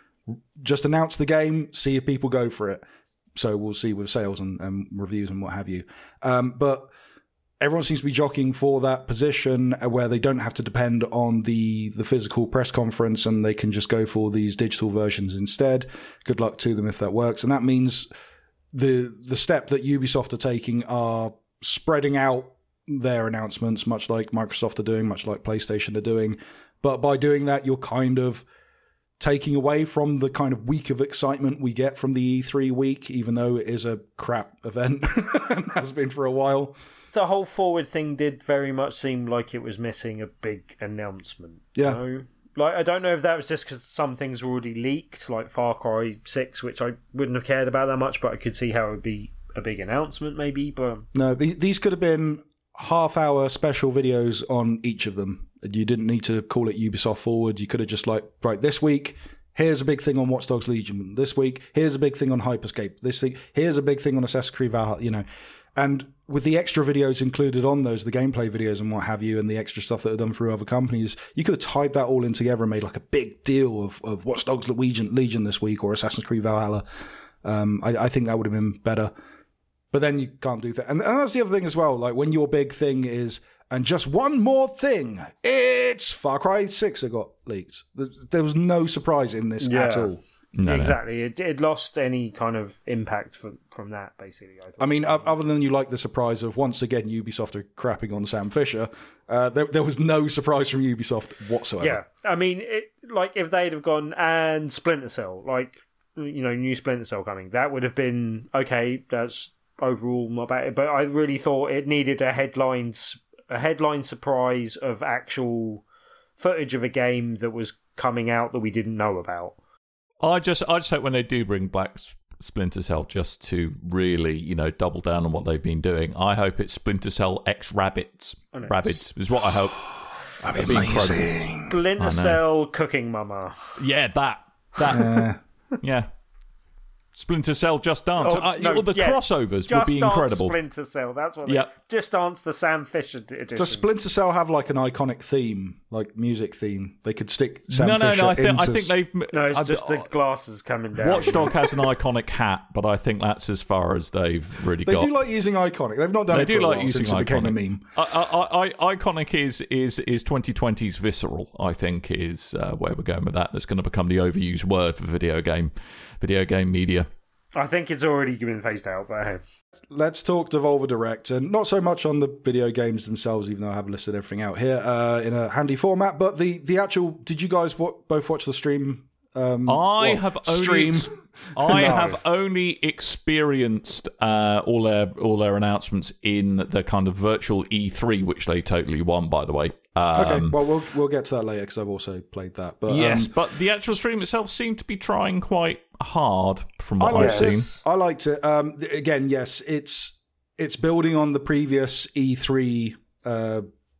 Just announce the game, see if people go for it. So we'll see with sales and, and reviews and what have you. Um, but everyone seems to be jockeying for that position where they don't have to depend on the, the physical press conference and they can just go for these digital versions instead. Good luck to them if that works. And that means the the step that Ubisoft are taking are spreading out their announcements, much like Microsoft are doing, much like PlayStation are doing. But by doing that, you're kind of taking away from the kind of week of excitement we get from the E three week, even though it is a crap event and has been for a while. The whole forward thing did very much seem like it was missing a big announcement. Yeah. You know? Like, I don't know if that was just because some things were already leaked, like Far Cry six, which I wouldn't have cared about that much, but I could see how it would be a big announcement maybe. But No, the, these could have been half-hour special videos on each of them. You didn't need to call it Ubisoft Forward. You could have just like, right, this week, here's a big thing on Watch Dogs Legion. This week, here's a big thing on Hyperscape. This week, here's a big thing on Assassin's Creed Valhalla, you know. And with the extra videos included on those, the gameplay videos and what have you, and the extra stuff that are done through other companies, you could have tied that all in together and made like a big deal of, of Watch Dogs Legion, Legion this week or Assassin's Creed Valhalla. Um, I, I think that would have been better. But then you can't do that. And, and that's the other thing as well. Like when your big thing is, and just one more thing, it's Far Cry six that got leaked. There, there was no surprise in this Yeah. at all. No, no. exactly, it, it lost any kind of impact from, from that, basically. I, I mean, o- other than you like the surprise of, once again, Ubisoft are crapping on Sam Fisher, uh, there, there was no surprise from Ubisoft whatsoever. Yeah, I mean, it, like if they'd have gone and Splinter Cell, like, you know, new Splinter Cell coming, that would have been okay. That's overall not bad, but I really thought it needed a headline, a headline surprise of actual footage of a game that was coming out that we didn't know about. I just, I just hope when they do bring back Splinter Cell, just to really, you know, double down on what they've been doing. I hope it's Splinter Cell X Rabbids. I know. Rabbids is what I hope. That'd be incredible. Splinter Cell Cooking Mama. Yeah, that, that, yeah. Splinter Cell Just Dance. Oh, uh, no, the yeah. crossovers Just would be Dance incredible. Splinter Cell, that's what. Yeah. They, Just Dance the Sam Fisher edition. Does Splinter Cell have like an iconic theme, like music theme? They could stick Sam no, no, Fisher no. I think, into... I think they've. No, it's I- just the glasses coming down. Watchdog has an iconic hat, but I think that's as far as they've really They got. do like using iconic. They've not done They it do for a like while using since it became a iconic. meme. I, I, I, iconic is is is twenty twenty's visceral. I think is uh, where we're going with that. That's going to become the overused word for video game, video game media. I think it's already been phased out, but hey. Let's talk Devolver Direct, and not so much on the video games themselves, even though I have listed everything out here uh, in a handy format, but the, the actual... Did you guys wa- both watch the stream? Um, I well, have only stream. I No. have only experienced uh, all their all their announcements in the kind of virtual E three, which they totally won, by the way. Um, Okay, well, we'll we'll get to that later because I've also played that. But yes, um, but the actual stream itself seemed to be trying quite hard, from I what I've liked seen. it. I liked it. Um, th- again, yes, it's it's building on the previous E three uh,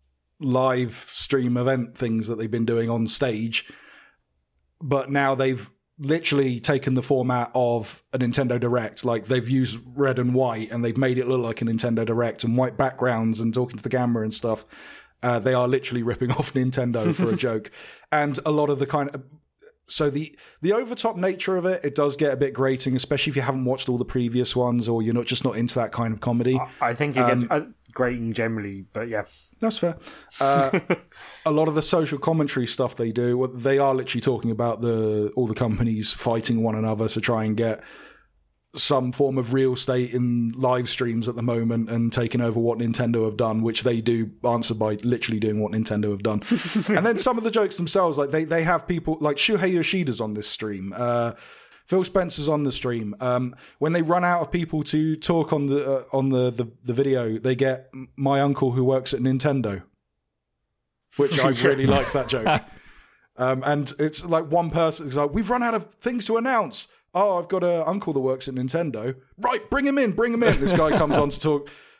live stream event things that they've been doing on stage, but now they've literally taken the format of a Nintendo Direct. Like they've used red and white, and they've made it look like a Nintendo Direct, and white backgrounds and talking to the camera and stuff. Uh, they are literally ripping off Nintendo for a joke, and a lot of the kind of. So the the overtop nature of it, it does get a bit grating, especially if you haven't watched all the previous ones or you're not just not into that kind of comedy. I think it Um, gets uh, grating generally, but yeah. That's fair. Uh, a lot of the social commentary stuff they do, well, they are literally talking about the all the companies fighting one another to try and get some form of real estate in live streams at the moment and taking over what Nintendo have done, which they do answer by literally doing what Nintendo have done. And then some of the jokes themselves, like they, they have people like Shuhei Yoshida's on this stream. Uh, Phil Spencer's on the stream. Um, when they run out of people to talk on the uh, on the, the, the video, they get my uncle who works at Nintendo, which I really like that joke. Um, and it's like one person is like, we've run out of things to announce. Oh, I've got an uncle that works at Nintendo. Right, bring him in, bring him in. This guy comes on to talk.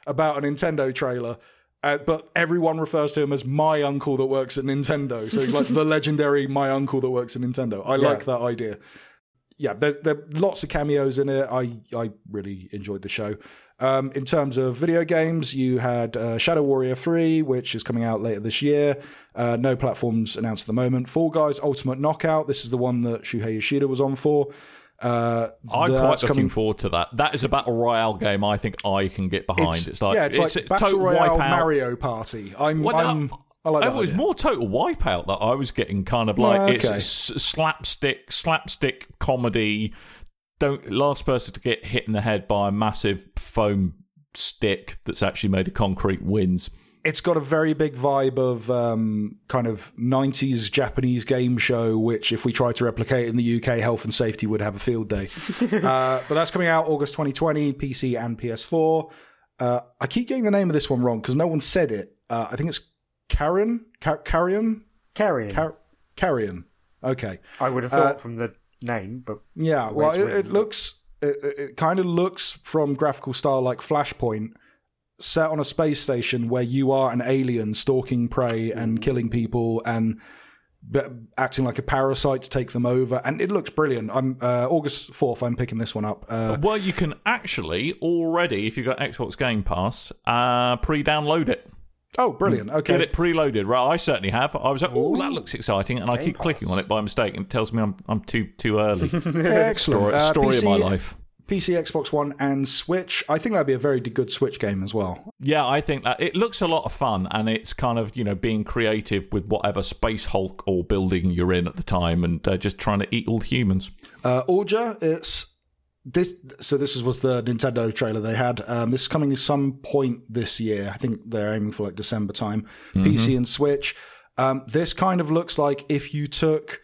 about a Nintendo trailer. Uh, but everyone refers to him as my uncle that works at Nintendo. So he's like the legendary my uncle that works at Nintendo. I Yeah. like that idea. Yeah, there, there are lots of cameos in it. I, I really enjoyed the show. Um, in terms of video games, you had uh, Shadow Warrior three, which is coming out later this year. Uh, no platforms announced at the moment. Fall Guys Ultimate Knockout. This is the one that Shuhei Yoshida was on for. Uh, I'm quite that's looking coming- forward to that. That is a battle royale game I think I can get behind. It's, It's, like yeah, it's, like it's Battle Total Royale Wipeout. Mario Party. I'm, Well, I'm no, I like that. it was idea. more Total Wipeout that I was getting, kind of like Oh, it's okay. s- slapstick, slapstick comedy. Don't last person to get hit in the head by a massive foam stick that's actually made of concrete wins. It's got a very big vibe of um, kind of nineties Japanese game show, which if we tried to replicate in the U K, health and safety would have a field day. uh, but that's coming out August twenty twenty, P C and P S four. Uh, I keep getting the name of this one wrong because no one said it. Uh, I think it's Carrion? Car- Carrion? Carrion. Car- Carrion. Okay. I would have thought Uh, from the name, but Yeah, the way well, it's it, written. it looks, it, it- it kind of looks from graphical style like Flashpoint, set on a space station where you are an alien stalking prey and killing people and b- acting like a parasite to take them over. And it looks brilliant. I'm uh, August fourth, I'm picking this one up. Uh, Well, you can actually already, if you've got Xbox Game Pass, uh, pre-download it. oh, brilliant. Okay. Get it preloaded. Right, I certainly have. I was like, oh, that looks exciting, and I Game keep clicking Pass. on it by mistake, and it tells me I'm I'm too too early. Excellent. Story, Uh, story P C, of my life. P C, Xbox One, and Switch. I think that'd be a very good Switch game as well. Yeah, I think that it looks a lot of fun, and it's kind of, you know, being creative with whatever space hulk or building you're in at the time, and uh, just trying to eat all the humans. Uh, Orja, it's this. So this is, was the Nintendo trailer they had. Um, this is coming at some point this year. I think they're aiming for like December time. P C and Switch. Um, this kind of looks like if you took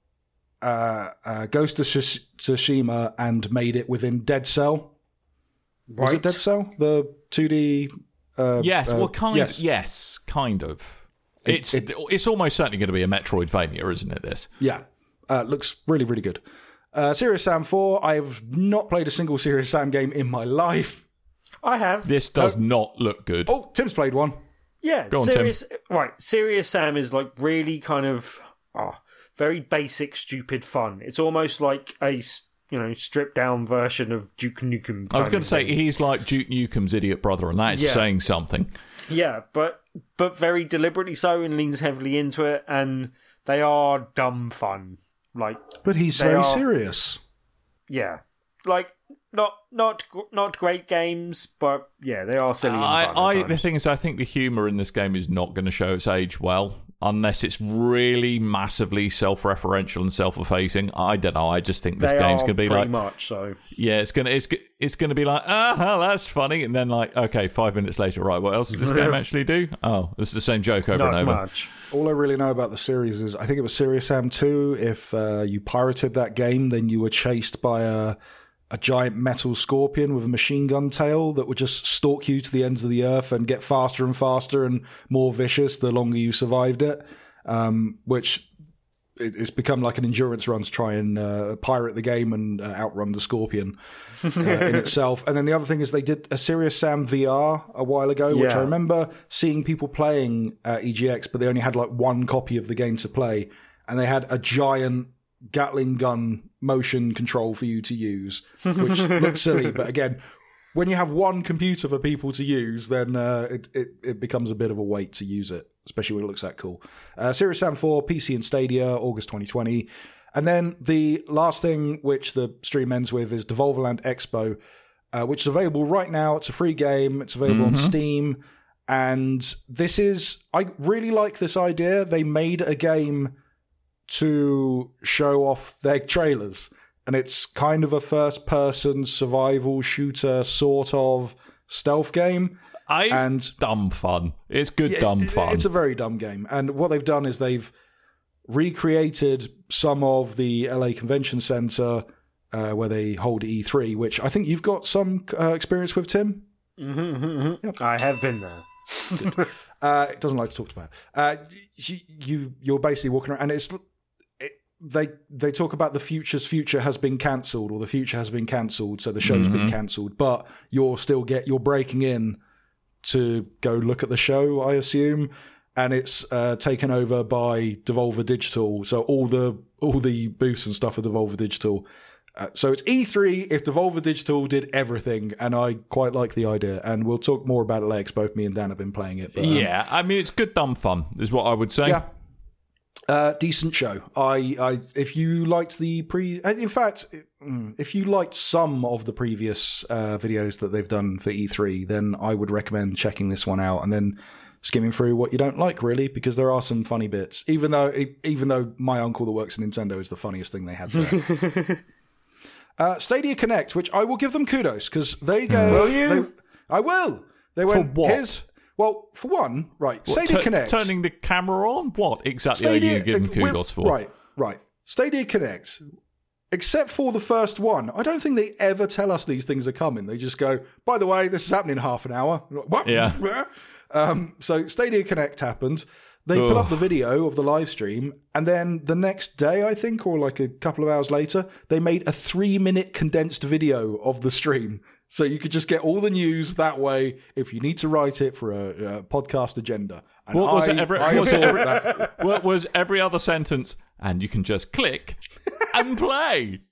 uh, uh, Ghost of Tsush- Tsushima and made it within Dead Cell. Was it Right. Dead Cell? The two D. Uh, Yes, uh, well, kind yes. of. Yes, kind of. It- It's it- it's almost certainly going to be a Metroidvania, isn't it? This. Yeah, uh, looks really, really good. Uh, Serious Sam four. I've not played a single Serious Sam game in my life. I have. This does not look good. Oh, Tim's played one. Yeah, Go on, Tim. serious. Right, Serious Sam is like really kind of oh, very basic, stupid fun. It's almost like a s- you know stripped down version of Duke Nukem. I was kind going of to say thing. he's like Duke Nukem's idiot brother, and that is Yeah. saying something. Yeah, but but very deliberately so, and leans heavily into it. And they are dumb fun. Like But he's They very are- serious. yeah, like not not not great games, but yeah, they are silly. And fun I, at I, the times. thing is, I think the humour in this game is not going to show its age well, unless it's really massively self-referential and self-effacing. I don't know. I just think this they game's are going to be pretty like, much so. yeah, it's going to it's g- it's going to be like, ah, that's funny, and then like, okay, five minutes later, right, what else does this game actually do? Oh, it's the same joke over Not and over. much. All I really know about the series is I think it was Serious Sam two. If uh, you pirated that game, then you were chased by a a giant metal scorpion with a machine gun tail that would just stalk you to the ends of the earth and get faster and faster and more vicious the longer you survived it. Um, which it- it's become like an endurance run to try and uh, pirate the game and uh, outrun the scorpion uh, in itself. And then the other thing is they did a Serious Sam V R a while ago, which Yeah. I remember seeing people playing uh, E G X, but they only had like one copy of the game to play, and they had a giant Gatling gun motion control for you to use, which looks silly, but again, when you have one computer for people to use, then uh, it, it, it becomes a bit of a weight to use it, especially when it looks that cool. Uh, Serious Sam four, P C and Stadia, August twenty twenty. And then the last thing, which the stream ends with, is Devolverland Expo, uh, which is available right now. It's a free game. It's available on Steam. And this is, I really like this idea. They made a game to show off their trailers. And it's kind of a first-person survival shooter, sort of stealth game. Ah, It's And- dumb fun. It's good dumb It- fun. It's a very dumb game. And what they've done is they've recreated some of the L A Convention Center uh, where they hold E three, which I think you've got some uh, experience with, Tim. I have been there. Uh, it doesn't like to talk about it. Uh, you, you you're basically walking around, and it's it, they they talk about the future's future has been cancelled, or the future has been cancelled, so the show's been cancelled, but you're still get you're breaking in to go look at the show, I assume, and it's uh, taken over by Devolver Digital. So all the all the booths and stuff are Devolver Digital. Uh, so it's E three if Devolver Digital did everything, and I quite like the idea. And we'll talk more about it later, because both me and Dan have been playing it. But, um, yeah, I mean, it's good dumb fun, is what I would say. Yeah. Uh, decent show. I, I, if you liked the pre, in fact, if you liked some of the previous uh, videos that they've done for E three, then I would recommend checking this one out and then skimming through what you don't like, really, because there are some funny bits. Even though, even though my uncle that works at Nintendo is the funniest thing they had there. uh, Stadia Connect, which I will give them kudos, because they go. Will you? They, I will. They went. For what? Here's. Well, for one, right, What, Stadia tu- Connect. Turning the camera on? What exactly Stadia, are you giving uh, kudos for? Right, right. Stadia Connect, except for the first one, I don't think they ever tell us these things are coming. They just go, by the way, this is happening in half an hour. What? Yeah. Um, so Stadia Connect happened. They put up the video of the live stream, and then the next day, I think, or like a couple of hours later, they made a three-minute condensed video of the stream. So you could just get all the news that way if you need to write it for a, a podcast agenda. And What was I, it every, I was it applaud every, that. what was every other sentence? And you can just click and play.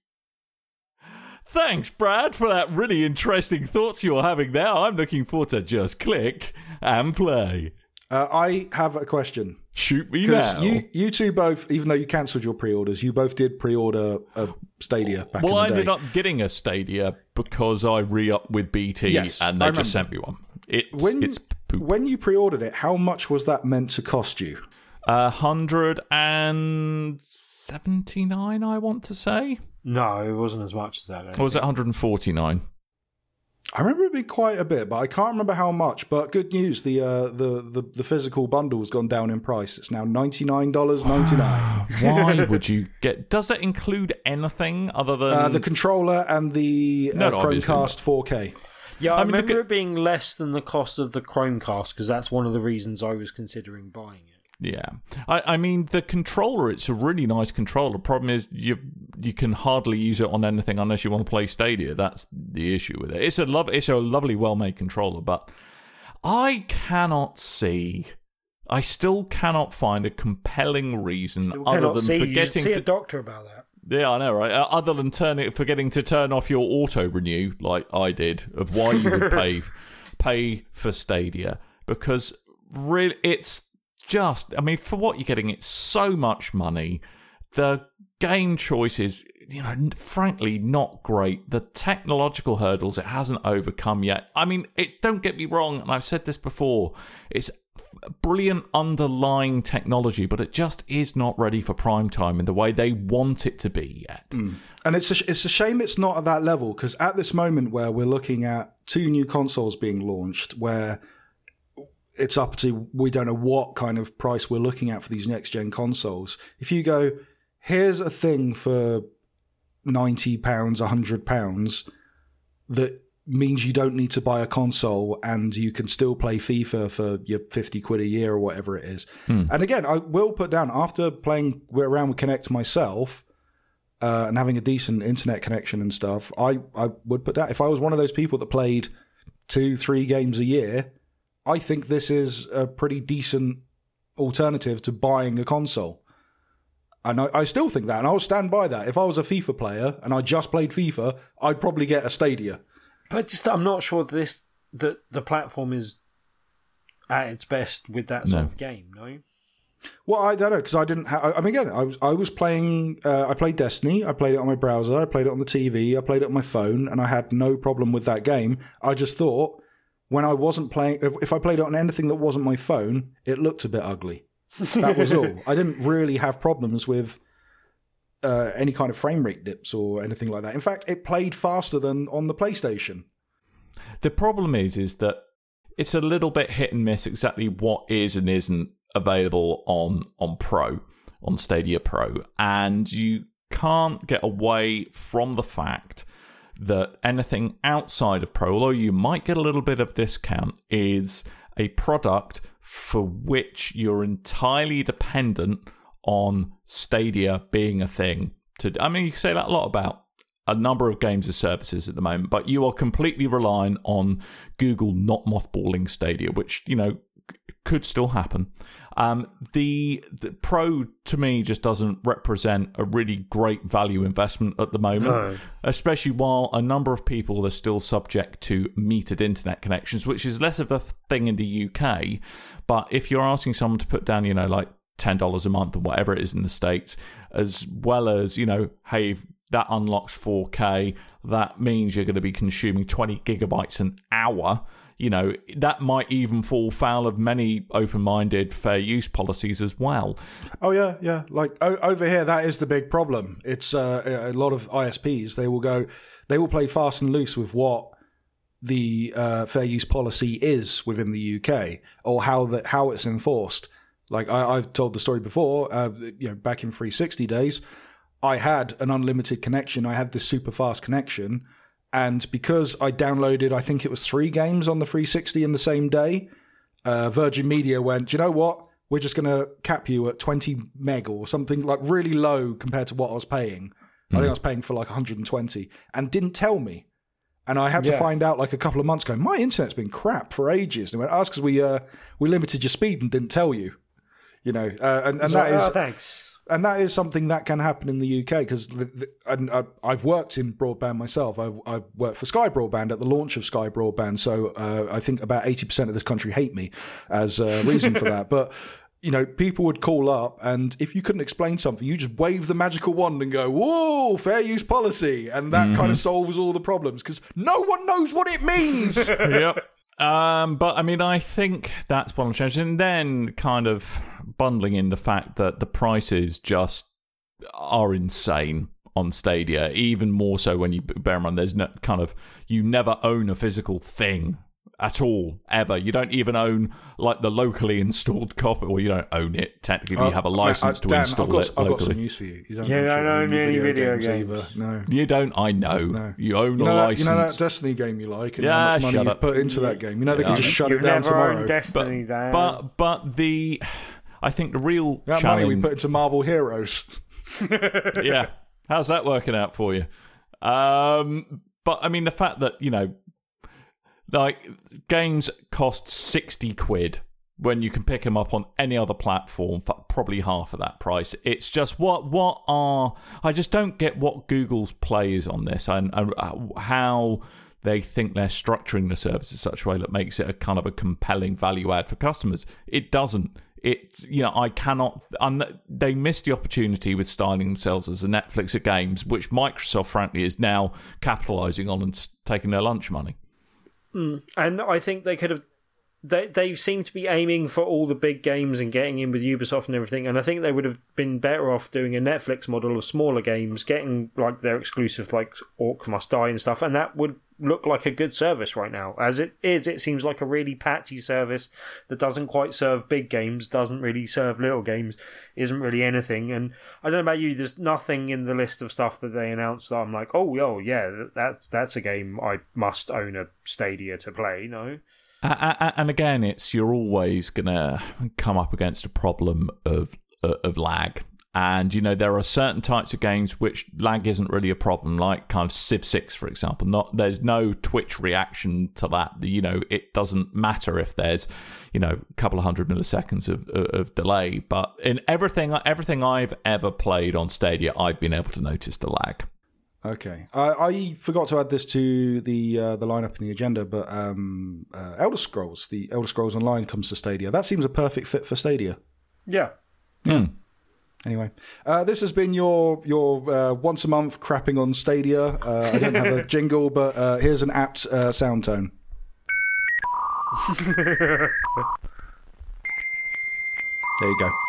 Thanks, Brad, for that really interesting thoughts you're having there. I'm looking forward to just click and play. Uh, I have a question. Shoot me Because now. you, you two both, even though you cancelled your pre-orders, you both did pre-order a Stadia back well, I in the day. ended up getting a Stadia because I re-upped with B T, Yes, and I they just sent remember. me one. It's, when, it's poop. when you pre-ordered it, how much was that meant to cost you? one hundred seventy-nine, I want to say. No, it wasn't as much as that. I don't Or was it think. one hundred forty-nine? I remember it being quite a bit, but I can't remember how much. But good news, the uh, the, the the physical bundle has gone down in price. It's now ninety-nine dollars and ninety-nine cents. Why would you get... Does it include anything other than... uh, the controller and the uh, No, no, obviously Chromecast four K. Yeah, I, I mean, look remember at- it being less than the cost of the Chromecast, because that's one of the reasons I was considering buying it. Yeah, I, I mean the controller. It's a really nice controller. Problem is you you can hardly use it on anything unless you want to play Stadia. That's the issue with it. It's a love. It's a lovely, well made controller, but I cannot see. I still cannot find a compelling reason Still other cannot than see. You should forgetting see to. a doctor about that. Yeah, I know, right? Uh, other than turning, forgetting to turn off your auto renew, like I did, of why you would pay pay for Stadia, because really, it's. Just, I mean, for what you're getting, it's so much money. The game choice is, you know, frankly, not great. The technological hurdles it hasn't overcome yet. I mean, it. Don't get me wrong, and I've said this before, it's brilliant underlying technology, but it just is not ready for prime time in the way they want it to be yet. Mm. And it's a, it's a shame it's not at that level, because at this moment where we're looking at two new consoles being launched, where it's up to, we don't know what kind of price we're looking at for these next-gen consoles. If you go, here's a thing for ninety pounds, one hundred pounds, that means you don't need to buy a console and you can still play FIFA for your fifty quid a year or whatever it is. Hmm. And again, I will put down, after playing around with Kinect myself uh, and having a decent internet connection and stuff, I, I would put down, if I was one of those people that played two, three games a year, I think this is a pretty decent alternative to buying a console. And I, I still think that, and I'll stand by that. If I was a FIFA player and I just played FIFA, I'd probably get a Stadia. But just, I'm not sure this that the platform is at its best with that sort No. of game. No. Well, I don't know, because I didn't have... I mean, again, I was I was playing... Uh, I played Destiny, I played it on my browser, I played it on the T V, I played it on my phone, and I had no problem with that game. I just thought, when I wasn't playing... If, if I played it on anything that wasn't my phone, it looked a bit ugly. That was all. I didn't really have problems with uh, any kind of frame rate dips or anything like that. In fact, it played faster than on the PlayStation. The problem is, is that it's a little bit hit and miss exactly what is and isn't available on on Pro, on Stadia Pro, and you can't get away from the fact that anything outside of Pro, although you might get a little bit of discount, is a product for which you're entirely dependent on Stadia being a thing. To, I mean, you can say that a lot about a number of games as services at the moment, but you are completely relying on Google not mothballing Stadia, which, you know, could still happen. Um, the, the Pro, to me, just doesn't represent a really great value investment at the moment, no. especially while a number of people are still subject to metered internet connections, which is less of a thing in the U K. But if you're asking someone to put down, you know, like ten dollars a month or whatever it is in the States, as well as, you know, hey, that unlocks four K, that means you're going to be consuming twenty gigabytes an hour. You know, that might even fall foul of many open-minded fair use policies as well. Oh, yeah, yeah. Like, o- over here, that is the big problem. It's uh, a lot of I S Ps, they will go, they will play fast and loose with what the uh, fair use policy is within the U K, or how that how it's enforced. Like, I, I've told the story before, uh, you know, back in three sixty days, I had an unlimited connection. I had this super fast connection. And because I downloaded, I think it was three games on the three sixty in the same day, uh, Virgin Media went, do you know what? We're just going to cap you at twenty meg or something like really low compared to what I was paying. Mm. I think I was paying for like one hundred twenty and didn't tell me. And I had to yeah. find out like a couple of months ago, my internet's been crap for ages. And they went, oh, it's because we, uh, we limited your speed and didn't tell you. You know, uh, and, and that like, is... Oh, thanks. And that is something that can happen in the U K because and I've worked in broadband myself. I've, I've worked for Sky Broadband at the launch of Sky Broadband. So uh, I think about eighty percent of this country hate me as a reason for that. But, you know, people would call up and if you couldn't explain something, you just wave the magical wand and go, whoa, fair use policy. And that mm-hmm. kind of solves all the problems because no one knows what it means. Yep. Um, but I mean, I think that's one of the changes. And then kind of bundling in the fact that the prices just are insane on Stadia, even more so when you bear in mind there's no kind of, you never own a physical thing at all, ever. You don't even own like the locally installed copy, or you don't own it technically, but uh, you have a license uh, to Dan, install I've got, it locally. I've got some news for you. You don't yeah, I don't own any video games, games either. No, you don't. I know. No. You own you know a that, license. You know that Destiny game you like, and yeah, how much money shut you've up. put into that game. You know they yeah. can just shut You've it down never tomorrow. Owned Destiny, but, Dan. but but the, I think the real that challenge, money we put into Marvel Heroes. Yeah, how's that working out for you? Um, but I mean the fact that, you know, like, games cost sixty quid when you can pick them up on any other platform for probably half of that price. It's just, what what are... I just don't get what Google's play is on this, and, and how they think they're structuring the service in such a way that makes it a kind of a compelling value add for customers. It doesn't. It, you know, I cannot... Un- they missed the opportunity with styling themselves as a Netflix of games, which Microsoft, frankly, is now capitalising on and taking their lunch money. Mm. And I think they could have. They they seem to be aiming for all the big games and getting in with Ubisoft and everything. And I think they would have been better off doing a Netflix model of smaller games, getting like their exclusive like Orc Must Die and stuff, and that would look like a good service right now. As it is, it seems like a really patchy service that doesn't quite serve big games, doesn't really serve little games, isn't really anything. And I don't know about you, there's nothing in the list of stuff that they announced that I'm like, oh, yo, yeah, that's that's a game I must own a Stadia to play. No. Uh, and again, it's you're always gonna come up against a problem of of lag. And, you know, there are certain types of games which lag isn't really a problem, like kind of Civ six, for example. Not There's no Twitch reaction to that. You know, it doesn't matter if there's, you know, a couple of hundred milliseconds of, of, of delay. But in everything everything I've ever played on Stadia, I've been able to notice the lag. Okay. Uh, I forgot to add this to the uh, the lineup in the agenda, but um, uh, Elder Scrolls, the Elder Scrolls Online comes to Stadia. That seems a perfect fit for Stadia. Yeah. Mm. Anyway, uh, this has been your your uh, once a month crapping on Stadia. Uh, I don't have a jingle, but uh, here's an apt uh, sound tone. There you go.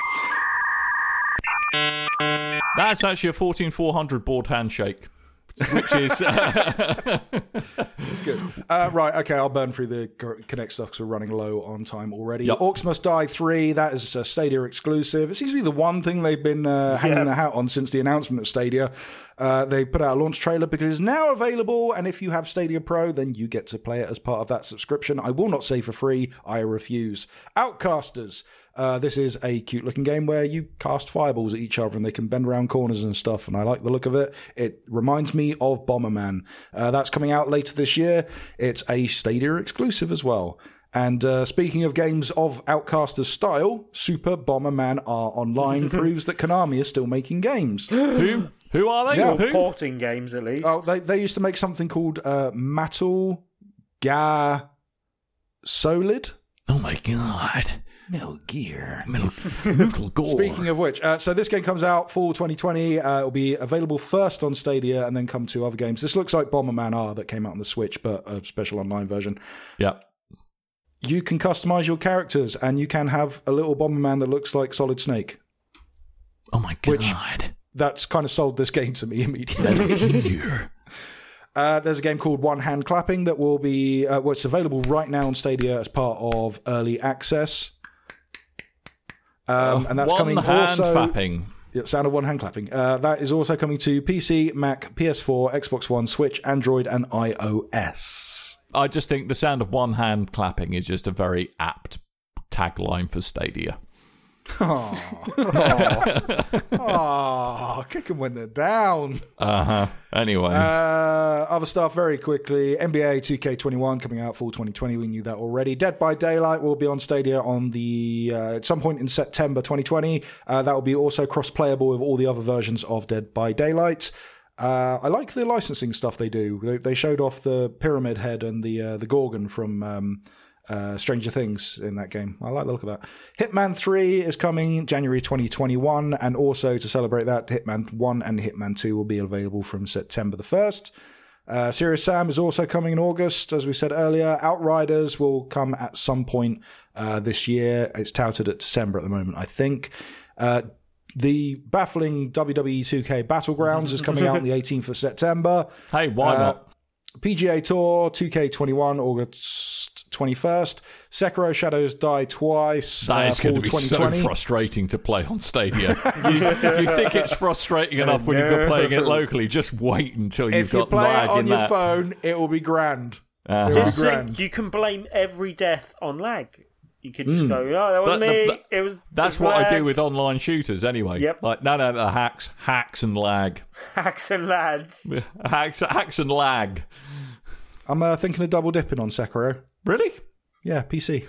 That's actually a fourteen four hundred board handshake, which is... That's good. Uh, right, okay, I'll burn through the Connect stuff because we're running low on time already. Yep. Orcs Must Die three, that is a Stadia exclusive. It seems to be the one thing they've been uh, hanging yeah. their hat on since the announcement of Stadia. Uh, they put out a launch trailer because it's now available, and if you have Stadia Pro, then you get to play it as part of that subscription. I will not say for free, I refuse. Outcasters. Uh, this is a cute-looking game where you cast fireballs at each other and they can bend around corners and stuff, and I like the look of it. It reminds me of Bomberman. Uh, that's coming out later this year. It's a Stadia exclusive as well. And uh, speaking of games of Outcaster's style, Super Bomberman R Online proves that Konami is still making games. Who? Who are they? Yeah. Who? Porting games, at least. Oh, they they used to make something called uh, Metal Gear Solid. Oh my god. Metal Gear. Metal, Metal Gore. Speaking of which, uh, so this game comes out fall twenty twenty. Uh, it'll be available first on Stadia and then come to other games. This looks like Bomberman R that came out on the Switch, but a special online version. Yeah. You can customize your characters, and you can have a little Bomberman that looks like Solid Snake. Oh my god. Which, that's kind of sold this game to me immediately. uh, there's a game called One Hand Clapping that will be, uh, well, it's available right now on Stadia as part of early access. Um, and that's One coming hand also. clapping. Yeah, sound of one hand clapping. Uh, that is also coming to P C, Mac, P S four, Xbox One, Switch, Android, and iOS. I just think the sound of one hand clapping is just a very apt tagline for Stadia. Oh, oh, oh, kick them when they're down. Uh huh. Anyway. Uh, other stuff very quickly. N B A two K twenty-one coming out fall twenty twenty. We knew that already. Dead by Daylight will be on Stadia on the uh, at some point in September twenty twenty. Uh, that will be also cross-playable with all the other versions of Dead by Daylight. Uh, I like the licensing stuff they do. They, they showed off the Pyramid Head and the uh, the Gorgon from um, uh, Stranger Things in that game. I like the look of that. Hitman three is coming January twenty twenty-one, and also to celebrate that, Hitman one and Hitman two will be available from September the first. Uh, Serious Sam is also coming in August, as we said earlier. Outriders will come at some point uh, this year. It's touted at December at the moment, I think. Uh, The baffling W W E two K Battlegrounds is coming out on the eighteenth of September. Hey, why uh, not? P G A Tour two K twenty-one, August twenty-first. Sekiro Shadows Die Twice. That uh, is going to be fall so twenty twenty. frustrating to play on Stadia. you, you think it's frustrating enough when you're playing it locally. Just wait until you've If you got play lag it on in your that. phone, it will be grand. Uh-huh. It will be Just think, grand. you can blame every death on lag. You could just go, oh, that wasn't That- me. that- it was. That's it was what I do lag." with online shooters anyway. Yep. Like, no, no, no, hacks, hacks and lag. hacks and lads. Hacks, hacks and lag. I'm uh, thinking of double dipping on Sekiro. Really? Yeah, P C.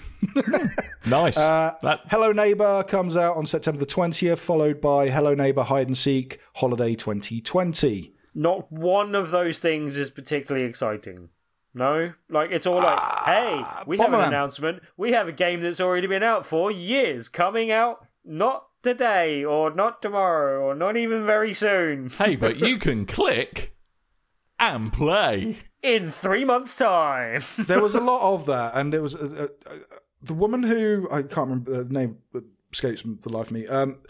Nice. Uh, that, Hello Neighbor comes out on September the twentieth, followed by Hello Neighbor Hide and Seek Holiday twenty twenty. Not one of those things is particularly exciting. No? Like, it's all like, hey, we have an Bomberman. announcement. We have a game that's already been out for years, coming out not today, or not tomorrow, or not even very soon. hey, but you can click and play. In three months' time. There was a lot of that, and it was uh, uh, uh, the woman who I can't remember the name, it escapes the life of me. Um,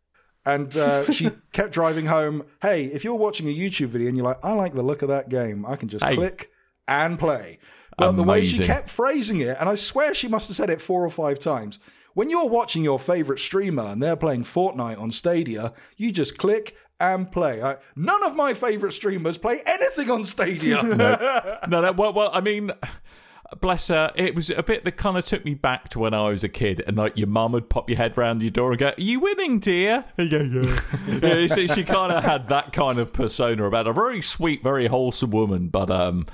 and uh, she kept driving home. Hey, if you're watching a YouTube video and you're like, I like the look of that game, I can just Hey. click and play. But the way she Amazing. kept phrasing it, and I swear she must have said it four or five times. When you're watching your favorite streamer and they're playing Fortnite on Stadia, you just click and play. I, none of my favorite streamers play anything on Stadia. No, no, well, well, I mean, bless her. It was a bit that kind of took me back to when I was a kid, and like your mum would pop your head round your door and go, "Are you winning, dear?" Yeah, yeah. yeah so she kind of had that kind of persona about her. Very sweet, very wholesome woman, but um,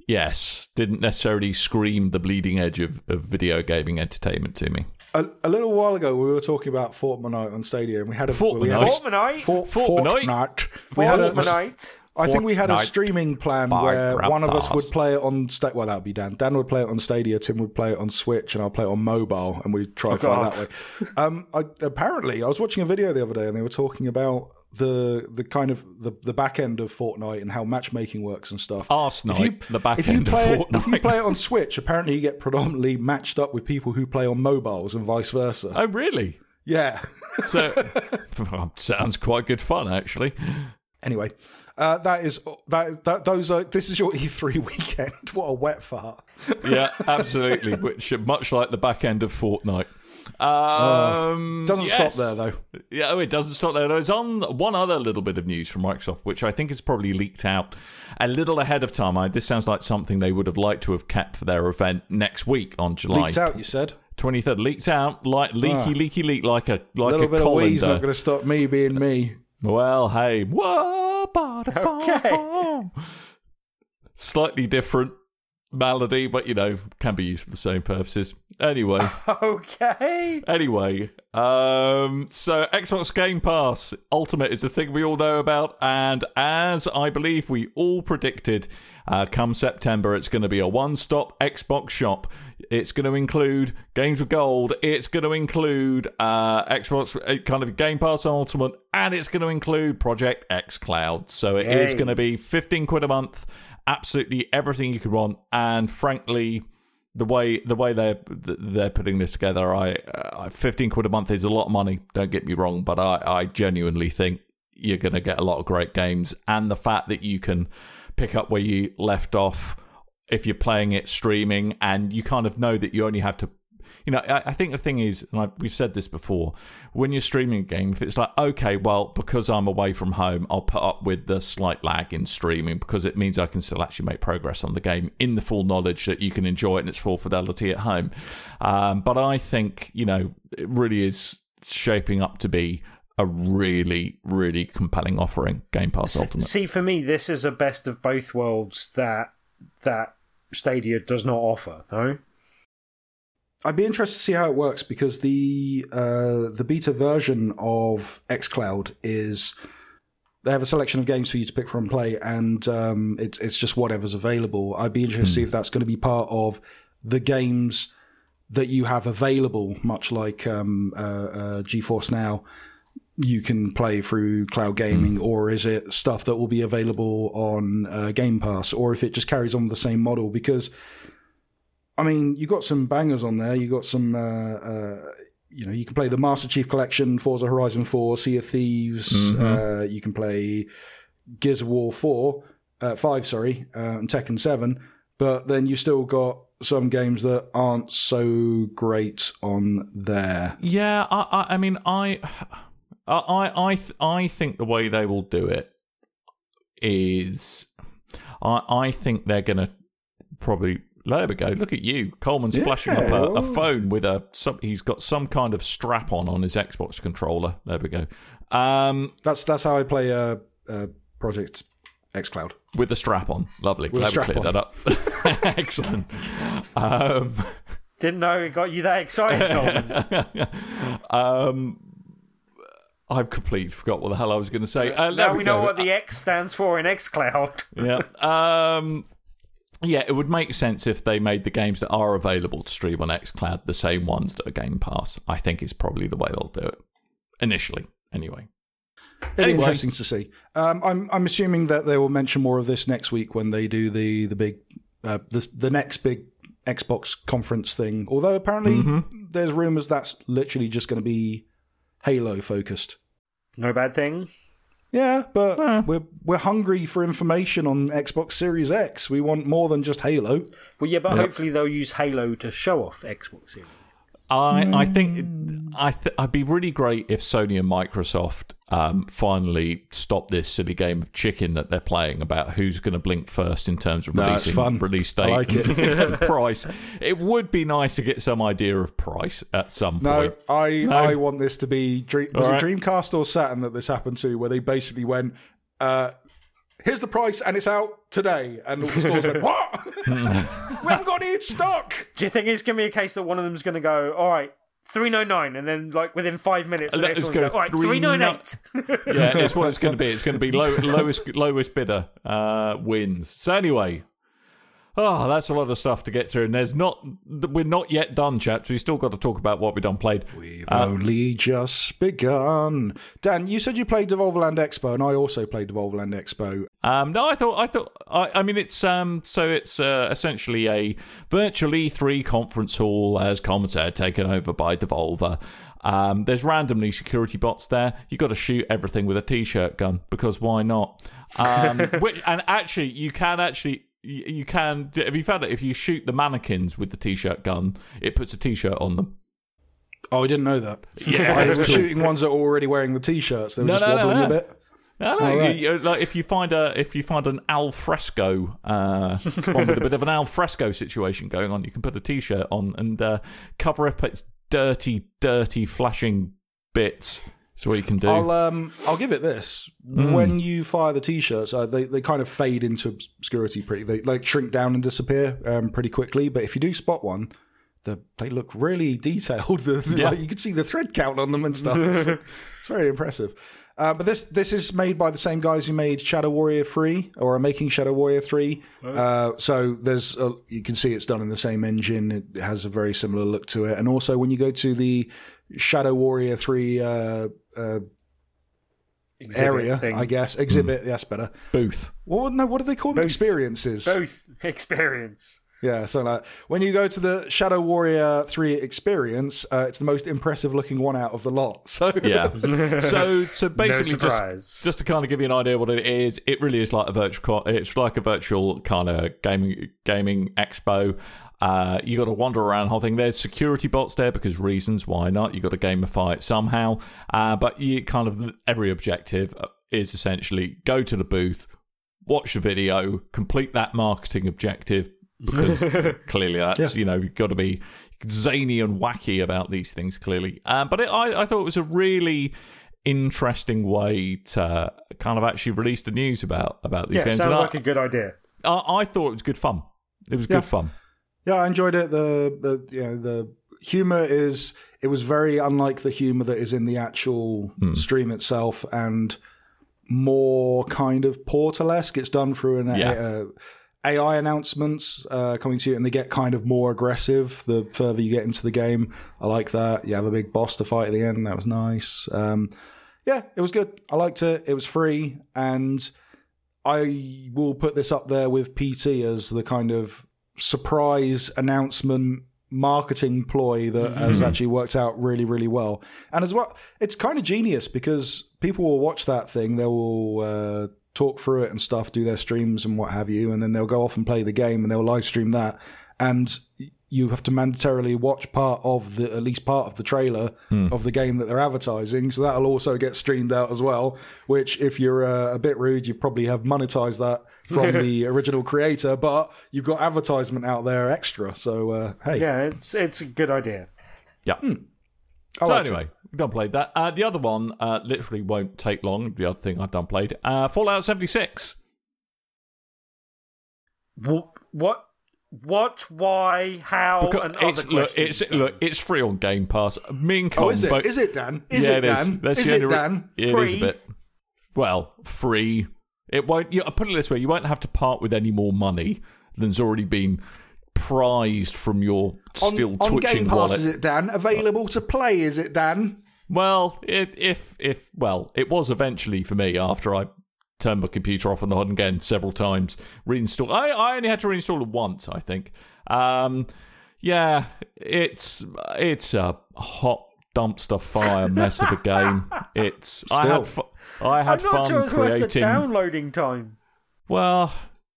yes, didn't necessarily scream the bleeding edge of, of video gaming entertainment to me. A, a little while ago, we were talking about Fortnite on Stadia, and we had a Fortnite? We had a, Fortnite? For, Fortnite? Fortnite. We had a, Fortnite. I think we had a Fortnite streaming plan by where one of us Grandpas. would play it on Sta- well, that would be Dan. Dan would play it on Stadia, Tim would play it on Switch, and I'll play it on mobile, and we'd try to find God. that way. Um, I, apparently, I was watching a video the other day, and they were talking about the the kind of the, the back end of Fortnite and how matchmaking works and stuff. Arsenite, If you- the back if you end of play it- Fortnite. If you play it on Switch, apparently you get predominantly matched up with people who play on mobiles and vice versa. Oh, really? Yeah. So, sounds quite good fun, actually. Anyway, uh, that is that. That those are. This is your E three weekend. What a wet fart. Yeah, absolutely. Which, much like the back end of Fortnite. Um, Doesn't yes. stop there though. Yeah, oh, it doesn't stop there. There's on one other little bit of news from Microsoft, which I think is probably leaked out a little ahead of time. I, this sounds like something they would have liked to have kept for their event next week on July Leaked out, you said. twenty-third. Leaked out, like leaky, Ah. leaky, leak, like a like A little a bit of wee's colander. not going to stop me being me. Well, hey. Okay. Slightly different melody, but, you know, can be used for the same purposes. Anyway. Okay. Anyway. Um, so, Xbox Game Pass Ultimate is the thing we all know about. And as I believe we all predicted, uh, come September, it's going to be a one-stop Xbox shop. It's going to include games with gold. It's going to include uh, Xbox uh, kind of Game Pass Ultimate, and it's going to include Project xCloud. So it Yay. is going to be fifteen quid a month, absolutely everything you could want. And frankly, the way the way they're they're putting this together, I uh, fifteen quid a month is a lot of money. Don't get me wrong, but I, I genuinely think you're going to get a lot of great games, and the fact that you can pick up where you left off if you're playing it streaming, and you kind of know that you only have to, you know, I, I think the thing is, and I, we've said this before, when you're streaming a game, if it's like, okay, well, because I'm away from home, I'll put up with the slight lag in streaming because it means I can still actually make progress on the game in the full knowledge that you can enjoy it in its full fidelity at home. Um, but I think, you know, it really is shaping up to be a really, really compelling offering, Game Pass Ultimate. See, for me, this is a best of both worlds that that Stadia does not offer, no? I'd be interested to see how it works because the uh, the beta version of xCloud is they have a selection of games for you to pick from and play, and um, it's it's just whatever's available. I'd be interested to see if that's going to be part of the games that you have available, much like um, uh, uh, GeForce Now. You can play through cloud gaming, mm. or is it stuff that will be available on uh, Game Pass, or if it just carries on with the same model? Because, I mean, you got some bangers on there. You got some, uh, uh, you know, you can play the Master Chief Collection, Forza Horizon four, Sea of Thieves. Mm-hmm. Uh, you can play Gears of War four, uh, five, sorry, uh, and Tekken seven. But then you've still got some games that aren't so great on there. Yeah, I, I, I mean, I. I I th- I think the way they will do it is, I I think they're gonna probably. There we go. Look at you, Coleman's yeah. flashing up a, a phone with a. Some, he's got some kind of strap on on his Xbox controller. There we go. Um, that's that's how I play uh, uh, Project xCloud. With the strap on, lovely. With Glad we strap cleared on. that up. Excellent. Um, Didn't know it got you that excited, Coleman. um. I've completely forgot what the hell I was going to say. Uh, now we we know go. what the X stands for in xCloud. Yeah. Um, yeah, it would make sense if they made the games that are available to stream on xCloud the same ones that are Game Pass. I think is probably the way they'll do it. Initially, anyway. It'll be Anyway. interesting to see. Um, I'm I'm assuming that they will mention more of this next week when they do the the big uh, the the next big Xbox conference thing. Although apparently Mm-hmm. there's rumors that's literally just going to be Halo focused. No bad thing. Yeah, but Yeah. we're we're hungry for information on Xbox Series X. We want more than just Halo. Well, yeah, but Yep. hopefully they'll use Halo to show off Xbox Series. I I think I th- I'd be really great if Sony and Microsoft um, finally stop this silly game of chicken that they're playing about who's going to blink first in terms of No, it's releasing fun. release date I like and price. It would be nice to get some idea of price at some No, point. I No. I want this to be Dream, was All it right. Dreamcast or Saturn that this happened to, where they basically went, uh, "Here's the price and it's out today," and all the stores went, "What? We haven't got any in stock." Do you think it's going to be a case that one of them's going to go, all right, three ninety-nine, and then like within five minutes, the Let next us one go go, all right, three three ninety-eight. Yeah, it's what it's going to be. It's going to be low, lowest lowest bidder uh, wins. So anyway, oh, that's a lot of stuff to get through, and there's not. We're not yet done, chaps. We still got to talk about what we done played. We've Uh, only just begun. Dan, you said you played Devolverland Expo, and I also played Devolverland Expo. Um, no, I thought, I thought, I, I mean, it's um, so it's uh, essentially a virtual E three conference hall, as Coleman said, taken over by Devolver. Um, there's randomly security bots there. You got to shoot everything with a t-shirt gun because why not? Um, which, and actually, you can actually. You you can. Have you found it? If you shoot the mannequins with the t-shirt gun, it puts a t-shirt on them. Oh, I didn't know that. Yeah, I it's was cool. shooting ones that were already wearing the t-shirts. They were No, just no, no, wobbling no. a bit. No, no, All right. you- you- like if you find a if you find an al fresco uh, one with a bit of an al fresco situation going on, you can put a t-shirt on and uh, cover up its dirty, dirty, flashing bits. That's what you can do. I'll um I'll give it this. Mm. When you fire the t-shirts, uh, they they kind of fade into obscurity pretty. They like shrink down and disappear um, pretty quickly. But if you do spot one, the they look really detailed. The, the- Yeah. like, you can see the thread count on them and stuff. It's, it's very impressive. Uh, but this this is made by the same guys who made Shadow Warrior three, or are making Shadow Warrior three. Uh, so there's a, you can see it's done in the same engine. It has a very similar look to it. And also when you go to the Shadow Warrior three uh, uh, Exhibit area, thing. I guess exhibit. Yes, better. Booth. Well, no, what do they call them? Both. Experiences. Both experience. Yeah, so like when you go to the Shadow Warrior three experience, uh, it's the most impressive looking one out of the lot. So Yeah. so so basically, surprise. just just to kind of give you an idea what it is, it really is like a virtual. It's like a virtual kind of gaming gaming expo. Uh, you got to wander around the whole thing. There's security bots there because reasons. Why not? You got to gamify it somehow. Uh, but you kind of every objective is essentially go to the booth, watch the video, complete that marketing objective. Because clearly that's, you know, you've got to be zany and wacky about these things, clearly. Um, but it, I, I thought it was a really interesting way to kind of actually release the news about, about these Yeah, games. sounds And like I, a good idea. I, I thought it was good fun. It was Yeah. good fun. yeah, I enjoyed it. The the you know the humor is it was very unlike the humor that is in the actual stream itself, and more kind of Portal-esque. It's done through an Yeah. uh, A I announcements uh, coming to you, and they get kind of more aggressive the further you get into the game. I like that. You have a big boss to fight at the end. That was nice. Um, yeah, it was good. I liked it. It was free, and I will put this up there with P T as the kind of surprise announcement marketing ploy that has actually worked out really, really well. And as well, it's kind of genius because people will watch that thing. They will uh, talk through it and stuff, do their streams and what have you, and then they'll go off and play the game and they'll live stream that. And you have to mandatorily watch part of the, at least part of the trailer of the game that they're advertising. So that'll also get streamed out as well, which if you're uh, a bit rude, you probably have monetized that from the original creator, but you've got advertisement out there extra. So, uh, hey. Yeah, it's it's a good idea. Yeah. I So liked it. anyway, we've done played that. Uh, the other one uh, literally won't take long. The other thing I've done played. Uh, Fallout seventy-six. What? What? What? Why? How? Because and other it's, look, questions. it's, look, it's free on Game Pass. Me and Colin Oh, is it? both- Is it, Dan? Is yeah, it, Dan? Is, That's Is the it, only re- Dan? It is Free? a bit. Well, free. It won't. You, I'll put it this way: you won't have to part with any more money than's already been prized from your still on, on twitching Game Pass, wallet. is it, Dan? Available to play, is it, Dan? Well, it, if if well, it was eventually for me after I turned my computer off and on again several times. Reinstall. I I only had to reinstall it once, I think. Um, yeah, it's it's a hot dumpster fire mess of a game. It's I Still. had fu- I had I'm not fun sure it's worth the creating. downloading time. Well,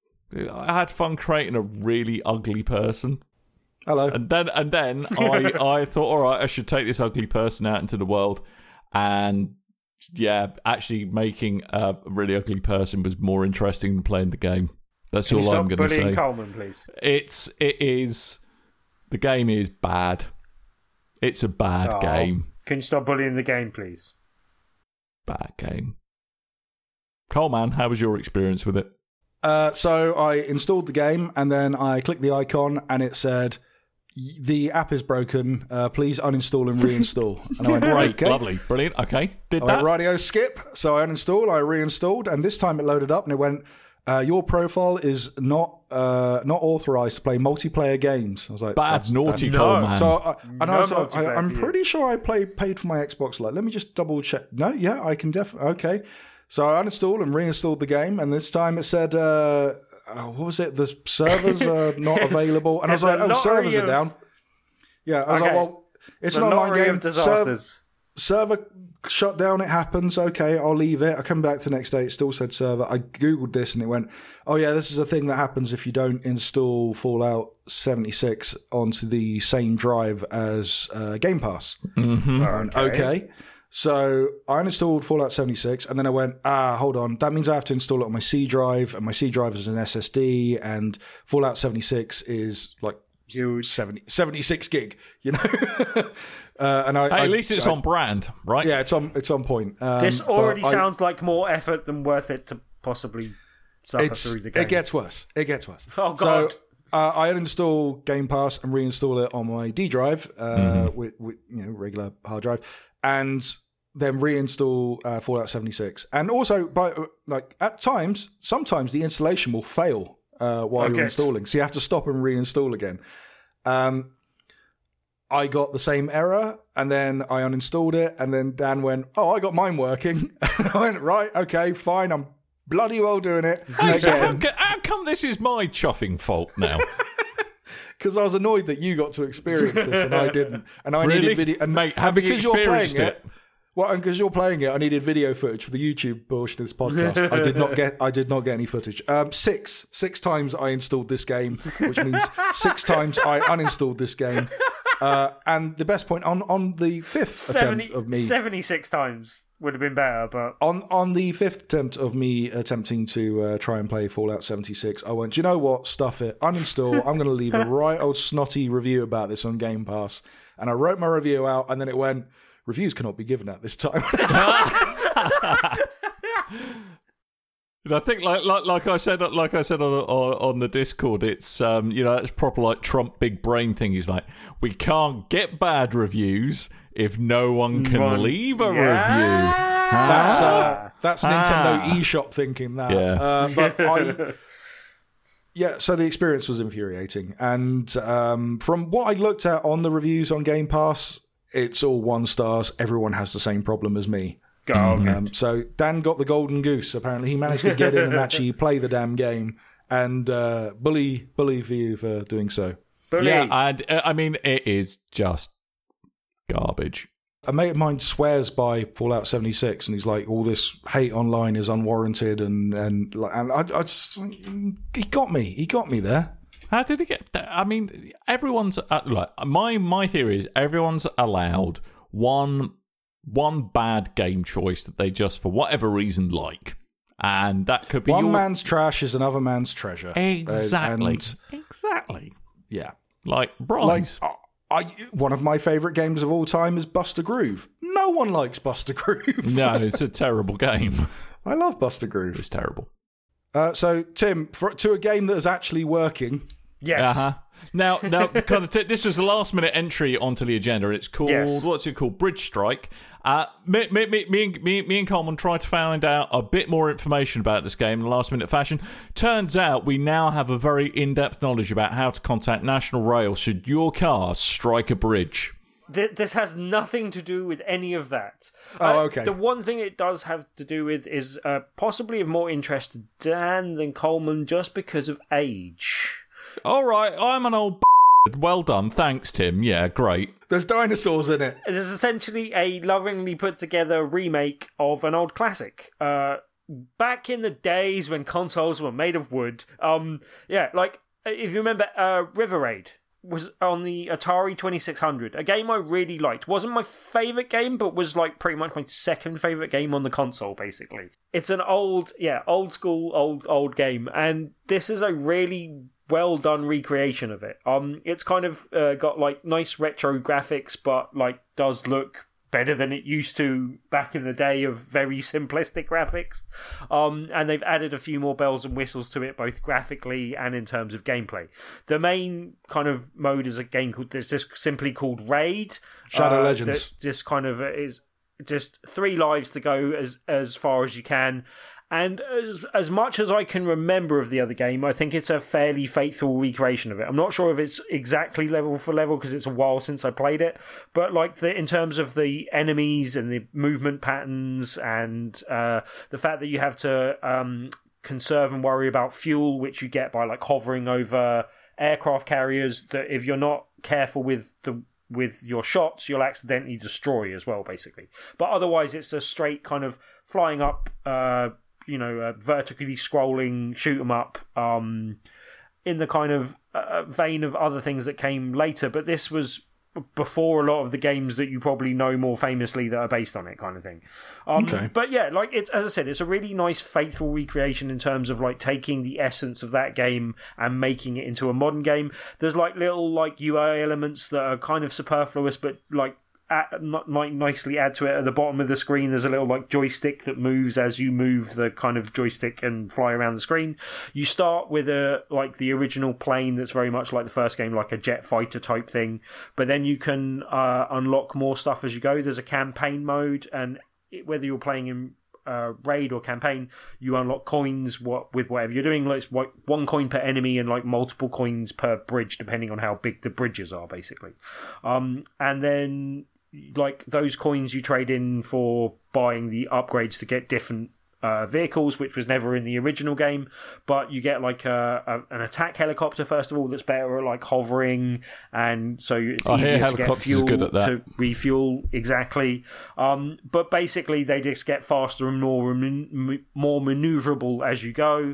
I had fun creating a really ugly person. Hello. And then, and then I, I thought, all right, I should take this ugly person out into the world, and yeah, actually making a really ugly person was more interesting than playing the game. That's Can you all stop I'm going to bullying say. Coleman, please? It's it is the game is bad. It's a bad Oh. game. Can you stop bullying the game, please? Bad game. Coleman, how was your experience with it? Uh, so I installed the game and then I clicked the icon and it said, the app is broken. Uh, please uninstall and reinstall. And I went, Great, okay. lovely, brilliant. Okay, did I that? went, radio skip. So I uninstalled, I reinstalled, and this time it loaded up and it went, uh, your profile is not uh, not authorized to play multiplayer games. I was like, Bad, that's, naughty that's- Coleman. So I, and No I was, I, multiplayer I'm for you. pretty sure I play, paid for my Xbox. Like, let me just double check. No, yeah, I can definitely. Okay. So I uninstalled and reinstalled the game, and this time it said, uh, oh, what was it? The servers are not available. And I was It's like, a oh, servers lottery are of- down. Yeah, I was like, Okay. well, it's The an online lottery game. of Serv- disasters. server shut down, it happens. Okay, I'll leave it. I come back the next day, it still said server. I Googled this and it went, oh yeah, this is a thing that happens if you don't install Fallout seventy-six onto the same drive as uh, Game Pass. Mm-hmm. And okay. So I uninstalled Fallout seventy-six, and then I went, ah, hold on, that means I have to install it on my C drive, and my C drive is an S S D, and Fallout seventy-six is like Huge. seventy, seventy-six gig, you know. uh, and I, Hey, I, at least it's I, on brand, right? Yeah, it's on it's on point. Um, This already but I- sounds like more effort than worth it to possibly suffer it's, through the game. It gets worse. It gets worse. Oh, God. So, uh, I uninstall Game Pass and reinstall it on my D drive uh, Mm-hmm. with, with you know regular hard drive, and then reinstall uh, Fallout seventy-six. And also, by like at times, sometimes the installation will fail uh, while Okay. you're installing, so you have to stop and reinstall again. Um, I got the same error, and then I uninstalled it, and then Dan went, "Oh, I got mine working." And I went, "Right, okay, fine, I'm bloody well doing it." Hey, so how, again. co- how come this is my chuffing fault now? Because I was annoyed that you got to experience this and I didn't, and I Really? needed video. And, Mate, and having because you're playing experienced it, it- well, and because you're playing it, I needed video footage for the YouTube portion of this podcast. I did not get. I did not get any footage. Um, six, six times I installed this game, which means six times I uninstalled this game. Uh, and the best point on on the fifth Seventy, attempt of me seventy-six times would have been better, but on on the fifth attempt of me attempting to uh, try and play Fallout seventy-six, I went, "Do you know what? Stuff it. Uninstall. I'm going to leave a right old snotty review about this on Game Pass." And I wrote my review out, and then it went, "Reviews cannot be given at this time." I think, like, like, like I said, like I said on the, on the Discord, it's um, you know, it's proper like Trump big brain thing. He's like, we can't get bad reviews if no one can One- leave a Yeah. review. That's uh, that's Nintendo Ah. eShop thinking that. Yeah. Uh, but I, yeah. So the experience was infuriating, and um, from what I looked at on the reviews on Game Pass, it's all one stars. Everyone has the same problem as me. go. Um, so Dan got the golden goose. Apparently, he managed to get in and actually play the damn game. And uh, bully, bully for you for doing so. Bully. Yeah, and uh, I mean, it is just garbage. A mate of mine swears by Fallout seventy-six, and he's like, "All this hate online is unwarranted," and and like, and I, I just, he got me. He got me there. How did he get? I mean, everyone's uh, like my my theory is everyone's allowed one one bad game choice that they just for whatever reason like, and that could be One your... man's trash is another man's treasure. exactly, Uh, and, exactly. yeah, Like like Bryce. I, I, one of my favorite games of all time is Buster Groove. No one likes Buster Groove. No, it's a terrible game. I love Buster Groove. It's terrible. Uh, so Tim, for, to a game that is actually working. Yes. Uh-huh. Now, now, kind of t- this was the last minute entry onto the agenda. It's called Yes. what's it called? Bridge Strike. Uh, me, me, me, me, and- me, me and Coleman tried to find out a bit more information about this game in a last minute fashion. Turns out we now have a very in depth knowledge about how to contact National Rail should your car strike a bridge. Th- this has nothing to do with any of that. Oh, Uh, okay. The one thing it does have to do with is uh, possibly of more interest to Dan than Coleman just because of age. All right, I'm an old. Well done, thanks, Tim. Yeah, great. There's There's dinosaurs in it. It is essentially a lovingly put together remake of an old classic. Uh, back in the days when consoles were made of wood, um, yeah, like if you remember, uh, River Raid was on the Atari twenty-six hundred, a game I really liked. Wasn't my favourite game, but was like pretty much my second favourite game on the console, basically. It's an old, yeah, old school, old, old game, and this is a really well done recreation of it. Um, it's kind of uh, got like nice retro graphics, but like does look better than it used to back in the day of very simplistic graphics. Um, and they've added a few more bells and whistles to it, both graphically and in terms of gameplay. The main kind of mode is a game called, there's just simply called Raid. Shadow uh, Legends. that just kind of is just three lives to go as as far as you can. And as as much as I can remember of the other game, I think it's a fairly faithful recreation of it. I'm not sure if it's exactly level for level because it's a while since I played it, but like the, in terms of the enemies and the movement patterns and uh, the fact that you have to um, conserve and worry about fuel, which you get by like hovering over aircraft carriers, that if you're not careful with the with your shots, you'll accidentally destroy as well, basically. But otherwise, it's a straight kind of flying up. Uh, you know, uh, vertically scrolling shoot 'em up um, in the kind of uh, vein of other things that came later. But this was before a lot of the games that you probably know more famously that are based on it, kind of thing. Um, Okay. But yeah, like it's as I said, it's a really nice, faithful recreation in terms of like taking the essence of that game and making it into a modern game. There's like little like U I elements that are kind of superfluous, but like At, not, might nicely add to it. At the bottom of the screen there's a little like joystick that moves as you move the kind of joystick and fly around the screen. You start with a like the original plane that's very much like the first game, like a jet fighter type thing, but then you can uh, unlock more stuff as you go. There's a campaign mode, and it, whether you're playing in uh, raid or campaign, you unlock coins what with whatever you're doing. Like it's like one coin per enemy and like multiple coins per bridge depending on how big the bridges are, basically. Um, and then like those coins you trade in for buying the upgrades to get different uh, vehicles, which was never in the original game. But you get like a, a, an attack helicopter first of all that's better at like hovering, and so it's I hear easier to get helicopters are fuel good at that. to refuel. Exactly. Um, but basically they just get faster and more man- more maneuverable as you go.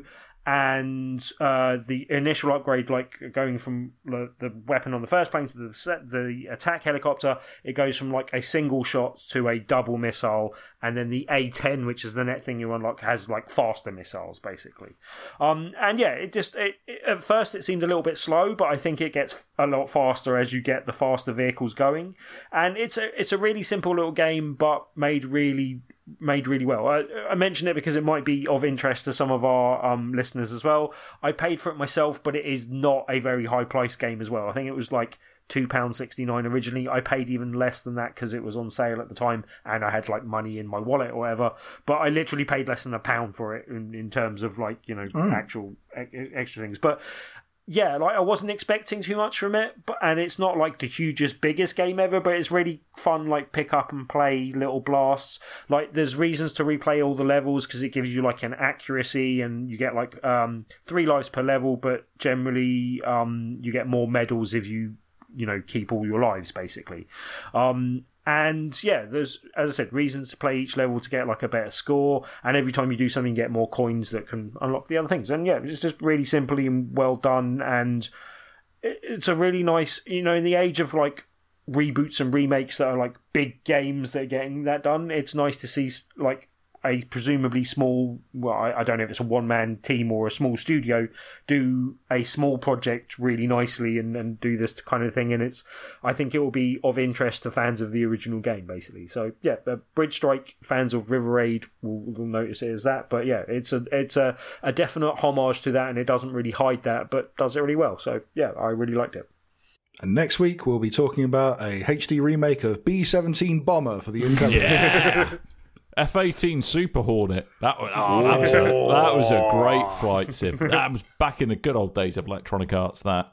And uh, the initial upgrade, like going from the, the weapon on the first plane to the set, the attack helicopter, it goes from like a single shot to a double missile, and then the A ten, which is the next thing you unlock, has like faster missiles, basically. Um, and yeah, it just it, it, at first it seemed a little bit slow, but I think it gets a lot faster as you get the faster vehicles going. And it's a it's a really simple little game, but made really. made really well. I, I mention it because it might be of interest to some of our um, listeners as well. I paid for it myself, but it is not a very high price game as well. I think it was like two pounds sixty-nine originally. I paid even less than that because it was on sale at the time and I had like money in my wallet or whatever. But I literally paid less than a pound for it in, in terms of like, you know, mm. actual e- extra things. But yeah, like I wasn't expecting too much from it, but and it's not like the hugest, biggest game ever, but it's really fun, like pick up and play little blasts. Like there's reasons to replay all the levels because it gives you like an accuracy, and you get like um, three lives per level, but generally um, you get more medals if you, you know, keep all your lives, basically. Um, And yeah, there's, as I said, reasons to play each level to get like a better score. And every time you do something, you get more coins that can unlock the other things. And yeah, it's just really simply and well done. And it's a really nice, you know, in the age of like reboots and remakes that are like big games that are getting that done, it's nice to see like a presumably small, well, I, I don't know if it's a one-man team or a small studio, do a small project really nicely and, and do this kind of thing. And it's, I think it will be of interest to fans of the original game, basically. So yeah, uh, Bridge Strike fans of River Raid will, will notice it as that. But yeah, it's a it's a, a definite homage to that, and it doesn't really hide that, but does it really well. So yeah, I really liked it. And next week we'll be talking about a H D remake of B seventeen Bomber for the Intel. Yeah. F eighteen Super Hornet. That was, oh, that, was a, that was a great flight sim. That was back in the good old days of Electronic Arts, that.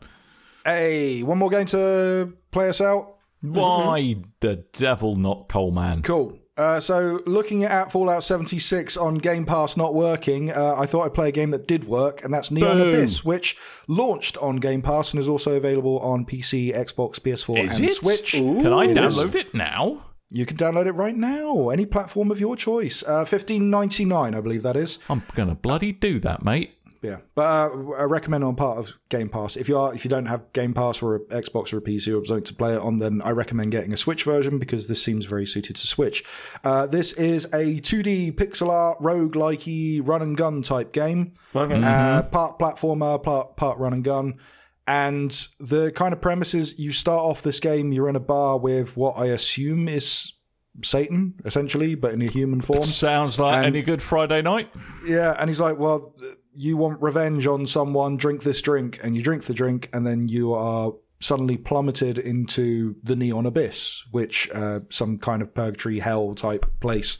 Hey, one more game to play us out? Why the devil not Coleman? Cool. Uh, so, looking at Fallout seventy-six on Game Pass not working, uh, I thought I'd play a game that did work, and that's Neon Boom. Abyss, which launched on Game Pass and is also available on P C, Xbox, P S four, Is and it? Switch. Ooh. Can I It is. download it now? You can download it right now, any platform of your choice. Uh, fifteen ninety-nine, I believe that is. I'm gonna bloody do that, mate. Yeah, but uh, I recommend on part of Game Pass. If you are, if you don't have Game Pass or an Xbox or a P C or something to play it on, then I recommend getting a Switch version because this seems very suited to Switch. Uh, this is a two D pixel art roguelikey run and gun type game. Okay. Uh, part platformer, part part run and gun. And the kind of premise is you start off this game, you're in a bar with what I assume is Satan, essentially, but in a human form. Sounds like And- any good Friday night. Yeah, and he's like, well, you want revenge on someone, drink this drink, and you drink the drink, and then you are suddenly plummeted into the Neon Abyss, which uh, some kind of purgatory hell type place.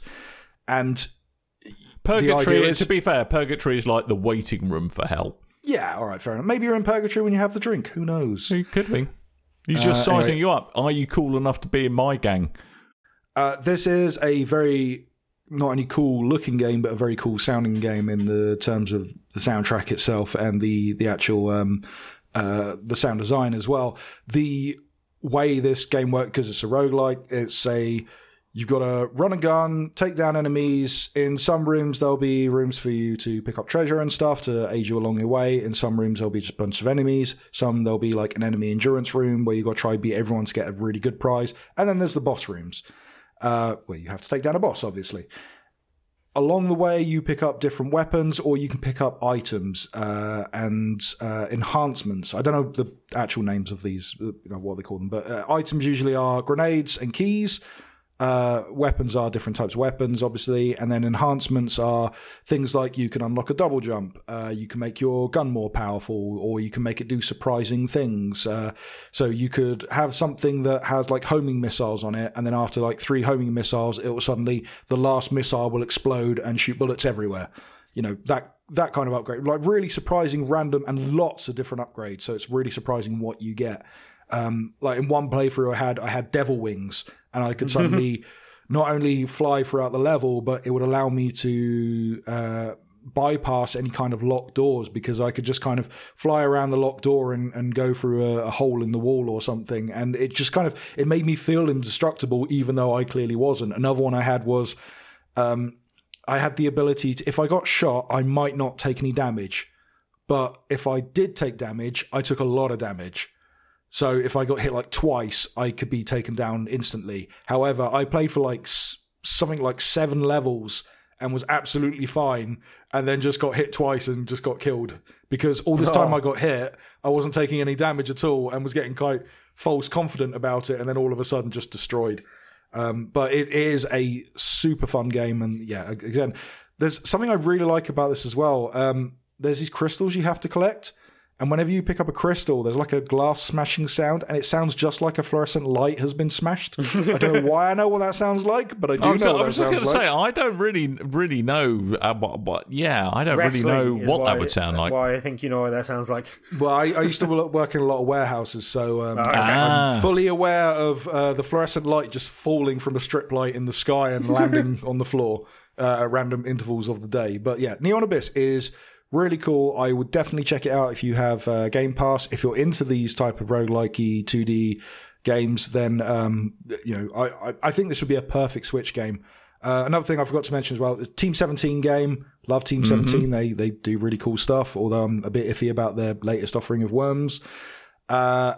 And Purgatory, is- to be fair, Purgatory is like the waiting room for hell. yeah, all right, fair enough. Maybe you're in purgatory when you have the drink. Who knows? It could be. He's just Uh, sizing anyway. you up. Are you cool enough to be in my gang? Uh, this is a very, not only cool looking game, but a very cool sounding game in the terms of the soundtrack itself and the, the actual, um, uh, the sound design as well. The way this game works, because it's a roguelike, it's a, You've got to run a gun, take down enemies. In some rooms, there'll be rooms for you to pick up treasure and stuff to aid you along your way. In some rooms, there'll be just a bunch of enemies. Some, there'll be like an enemy endurance room where you've got to try and beat everyone to get a really good prize. And then there's the boss rooms, uh, where you have to take down a boss, obviously. Along the way, you pick up different weapons, or you can pick up items uh, and uh, enhancements. I don't know the actual names of these, you know, what they call them, but uh, items usually are grenades and keys. Uh, weapons are different types of weapons, obviously, and then enhancements are things like you can unlock a double jump, uh, you can make your gun more powerful, or you can make it do surprising things. Uh, so you could have something that has like homing missiles on it, and then after like three homing missiles, it will suddenly, the last missile will explode and shoot bullets everywhere. You know, that that kind of upgrade, like really surprising, random, and lots of different upgrades. So it's really surprising what you get. Um, like in one playthrough I had, I had devil wings, and I could suddenly not only fly throughout the level, but it would allow me to uh, bypass any kind of locked doors, because I could just kind of fly around the locked door and, and go through a, a hole in the wall or something. And it just kind of, it made me feel indestructible, even though I clearly wasn't. Another one I had was, um, I had the ability to, if I got shot, I might not take any damage. But if I did take damage, I took a lot of damage. So if I got hit like twice, I could be taken down instantly. However, I played for like s- something like seven levels and was absolutely fine, and then just got hit twice and just got killed. Because all this time I got hit, I wasn't taking any damage at all and was getting quite false confident about it, and then all of a sudden just destroyed. Um, but it is a super fun game, and yeah, again, there's something I really like about this as well. Um, there's these crystals you have to collect. And whenever you pick up a crystal, there's like a glass smashing sound, and it sounds just like a fluorescent light has been smashed. I don't know why I know what that sounds like, but I do I was, know what I was that just sounds going to like. say, I don't really, really know. Uh, what, what, yeah, I don't Wrestling really know is what why- that would sound like. Why I think you know what that sounds like. Well, I, I used to work in a lot of warehouses, so um, okay. Ah. I'm fully aware of uh, the fluorescent light just falling from a strip light in the sky and landing on the floor uh, at random intervals of the day. But yeah, Neon Abyss is really cool. I would definitely check it out if you have uh, Game Pass. If you're into these type of roguelike-y two D games, then um, you know I, I, I think this would be a perfect Switch game. Uh, another thing I forgot to mention as well, the Team seventeen game. Love Team mm-hmm. seventeen. They they do really cool stuff, although I'm a bit iffy about their latest offering of Worms. Uh,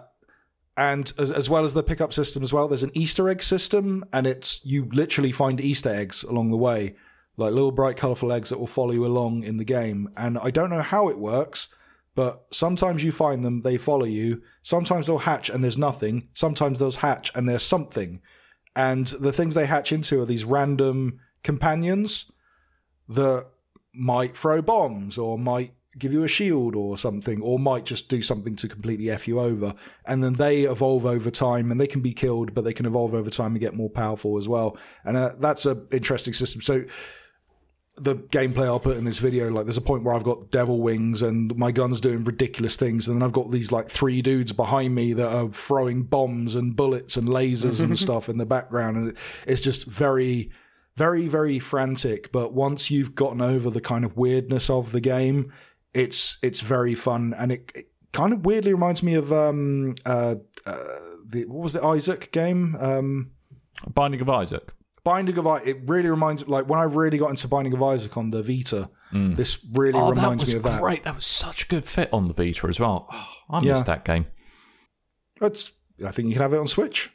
and as, as well as the pickup system as well, there's an Easter egg system, and it's you literally find Easter eggs along the way. Like little bright, colourful eggs that will follow you along in the game. And I don't know how it works, but sometimes you find them, they follow you. Sometimes they'll hatch and there's nothing. Sometimes they'll hatch and there's something. And the things they hatch into are these random companions that might throw bombs or might give you a shield or something, or might just do something to completely F you over. And then they evolve over time, and they can be killed, but they can evolve over time and get more powerful as well. And uh, that's an interesting system. So the gameplay I'll put in this video, like there's a point where I've got devil wings and my gun's doing ridiculous things, and then I've got these like three dudes behind me that are throwing bombs and bullets and lasers and stuff in the background, and it's just very, very, very frantic. But once you've gotten over the kind of weirdness of the game, it's it's very fun, and it, it kind of weirdly reminds me of um uh, uh the what was the Isaac game um Binding of Isaac. Binding of Isaac, it really reminds, like when I really got into Binding of Isaac on the Vita, mm. this really oh, reminds that was me of that. Great, that was such a good fit on the Vita as well. Oh, I Yeah. missed that game. It's, I think you can have it on Switch.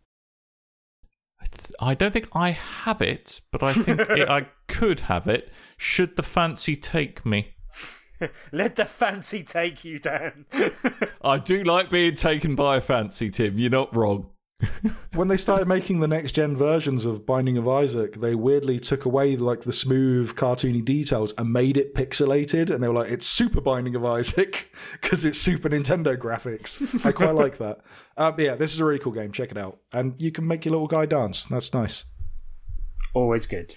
I, th- I don't think I have it, but I think it, I could have it should the fancy take me. Let the fancy take you down. I do like being taken by a fancy, Tim. You're not wrong. When they started making the next gen versions of Binding of Isaac, they weirdly took away like the smooth cartoony details and made it pixelated, and they were like, it's Super Binding of Isaac because it's Super Nintendo graphics. I quite like that. Uh, but yeah, this is a really cool game. Check it out, and you can make your little guy dance. That's nice. Always good.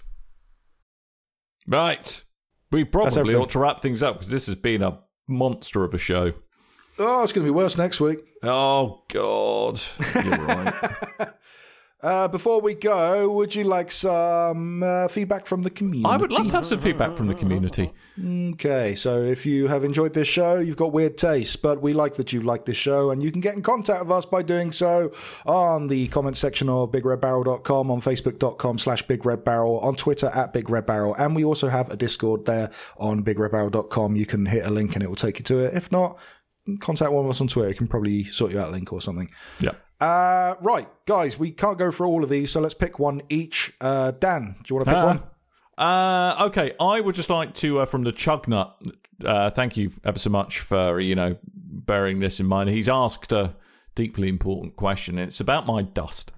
Right. We probably ought to wrap things up because this has been a monster of a show. Oh, it's going to be worse next week. Oh, God. You're right. Uh, before we go, would you like some uh, feedback from the community? I would love to have some feedback from the community. Okay, so if you have enjoyed this show, you've got weird taste, but we like that you've liked this show, and you can get in contact with us by doing so on the comment section of big red barrel dot com, on facebook.com slash big red barrel, on Twitter at big red barrel, and we also have a Discord there on big red barrel dot com. You can hit a link and it will take you to it. If not, contact one of us on Twitter. It can probably sort you out a link or something. Yeah. Uh, right, guys, we can't go through all of these, so let's pick one each. Uh, Dan, do you want to pick Uh, one? Uh, okay, I would just like to, uh, from the Chugnut, uh, thank you ever so much for, you know, bearing this in mind. He's asked a deeply important question, and it's about my dust.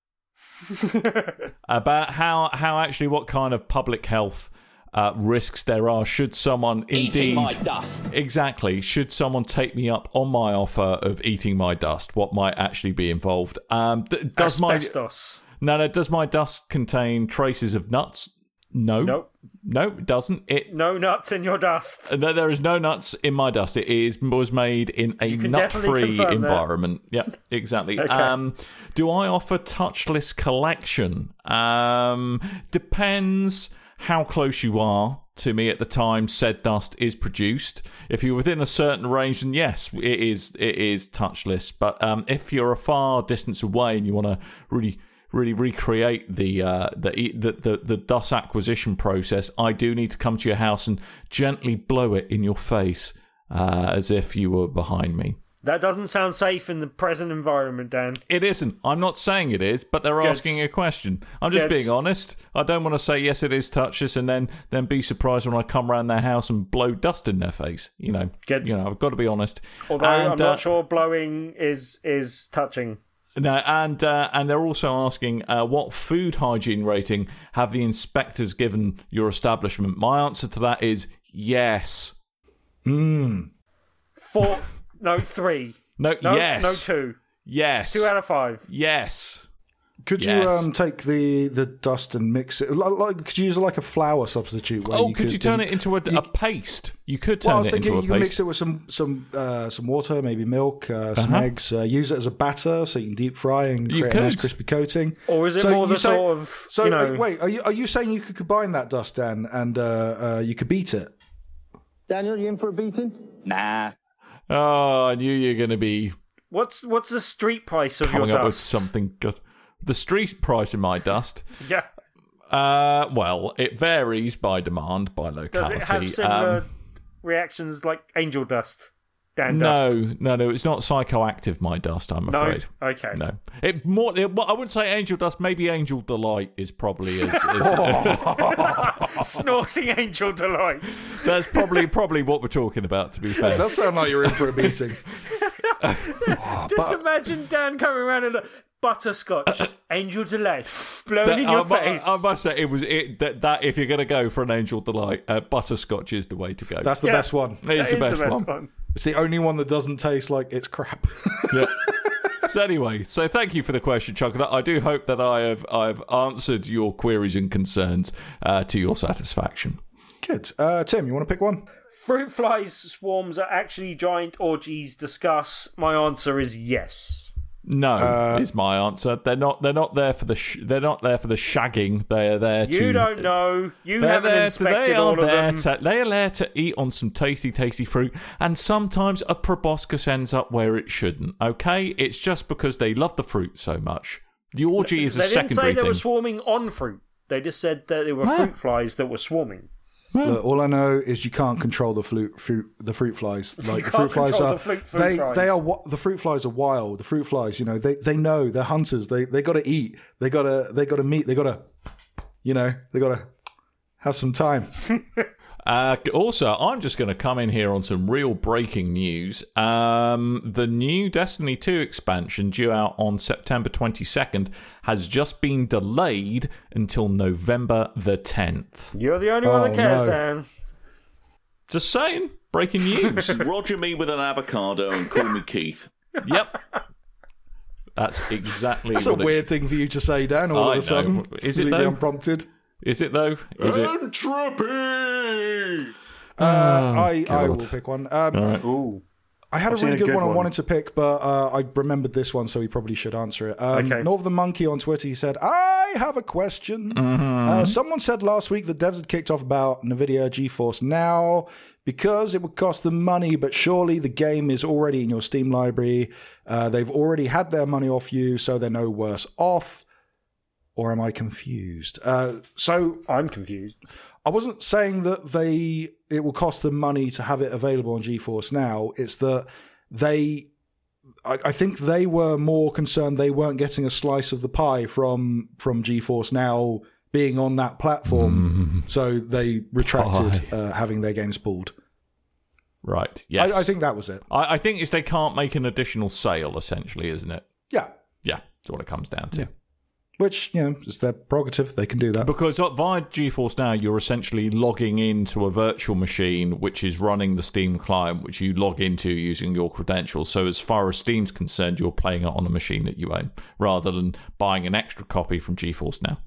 About how, how actually, what kind of public health uh, risks there are should someone indeed... Eating my dust. Exactly. Should someone take me up on my offer of eating my dust, what might actually be involved? Um, th- does Asbestos. my... No, no, does my dust contain traces of nuts? No. Nope. No, it doesn't. It No nuts in your dust. no, there is no nuts in my dust. It is was made in a can definitely nut-free confirm that. environment. Yep, exactly. Okay. Um, do I offer touchless collection? Um, depends how close you are to me at the time said dust is produced. If you're within a certain range, then yes, it is. It is touchless. But um, if you're a far distance away and you want to really really recreate the, uh, the the the the dust acquisition process, I do need to come to your house and gently blow it in your face uh, as if you were behind me. That doesn't sound safe in the present environment, Dan. It isn't. I'm not saying it is, but they're Good. asking a question. I'm just Good. being honest. I don't want to say yes, it is touchless, and then then be surprised when I come around their house and blow dust in their face. You know, Good. you know, I've got to be honest. Although And, I'm not uh, sure blowing is is touching. No, and uh, and they're also asking uh, what food hygiene rating have the inspectors given your establishment? My answer to that is yes. Mm. Four, no, three. No, No, yes. no, two. Yes. Two out of five. Yes. Could Yes. you um, take the, the dust and mix it? Like, like, could you use like a flour substitute? Where Oh, you could, could you turn do- it into a, you- a paste? You could turn Well, I was it thinking into you a can paste. mix it with some some uh, some water, maybe milk, uh, some Uh-huh. eggs. Uh, use it as a batter so you can deep fry and You create a nice could. crispy coating. Or is it So more you the say- sort of, So you know... uh, wait, are you are you saying you could combine that dust, Dan, and uh, uh, you could beat it? Daniel, you in for a beating? Nah. Oh, I knew you were going to be What's what's the street price of coming your up with dust? something good. The street price of my dust. Yeah. Uh, well, it varies by demand, by Does locality. it have similar Um, reactions like angel dust? Dan no, dust? no, no. It's not psychoactive. My dust, I'm No? afraid. Okay. No, it more. It, well, I wouldn't say angel dust. Maybe angel delight is probably is. is Snorting angel delight. that's probably probably what we're talking about. To be fair, It does sound like you're in for a beating. Just imagine Dan coming around and like, butterscotch, angel delight, blowing That- in your I, mu- face. I must say, it was it that, that if you're going to go for an angel delight, uh, butterscotch is the way to go. That's the Yeah. best one. It That is the is best, the best one. one. It's the only one that doesn't taste like it's crap. Yeah. So anyway, so thank you for the question, Chocolate. I do hope that I have I've answered your queries and concerns uh, to your satisfaction. Good. Uh, Tim, you want to pick one? Fruit flies swarms are actually giant orgies. Discuss. My answer is yes. No, Uh, is my answer. They're not. They're not there for the. Sh- they're not there for the shagging. They are there to. You don't know. You They're haven't there to- inspected they are all of there them. To, they are there to eat on some tasty, tasty fruit, and sometimes a proboscis ends up where it shouldn't. Okay, it's just because they love the fruit so much. The orgy is a They didn't secondary say they thing. were swarming on fruit. They just said that there were Where? fruit flies that were swarming. Look, all I know is you can't control the fruit, fruit the fruit flies. Like the can't fruit flies control are, the fruit- fruit they flies. they are wa- the fruit flies are wild. The fruit flies, you know, they they know they're hunters. They they got to eat. They got to they got to meet. They got to, you know, they got to have some time. Uh, also, I'm just going to come in here on some real breaking news. Um, the new Destiny two expansion, due out on September twenty-second, has just been delayed until November the tenth. You're the only one that Oh, cares, no. Dan. Just saying, breaking news. Roger me with an avocado and call me Keith. Yep. That's exactly That's a what it- weird thing for you to say, Dan. All I of know. a sudden, Is it completely though? unprompted. Is it, though? Is it? Entropy! Uh, I I God. will pick one. Um, All right. Ooh. I had I've a seen really a good, good one I one. wanted to pick, but uh, I remembered this one, so he probably should answer it. Um, Okay. Northern Monkey on Twitter, he said, I have a question. Mm-hmm. Uh, someone said last week that devs had kicked off about NVIDIA GeForce Now because it would cost them money, but surely the game is already in your Steam library. Uh, they've already had their money off you, so they're no worse off. Or am I confused? Uh, so I'm confused. I wasn't saying that they it will cost them money to have it available on GeForce Now. It's that they, I, I think they were more concerned they weren't getting a slice of the pie from from GeForce Now being on that platform, Mm. so they retracted uh, having their games pulled. Right. Yes. I, I think that was it. I, I think it's they can't make an additional sale, essentially, isn't it? Yeah, Yeah, that's what it comes down to. Yeah. which you know is their prerogative. They can do that. Because via GeForce Now, you're essentially logging into a virtual machine which is running the Steam client, which you log into using your credentials. So as far as Steam's concerned, you're playing it on a machine that you own, rather than buying an extra copy from GeForce Now.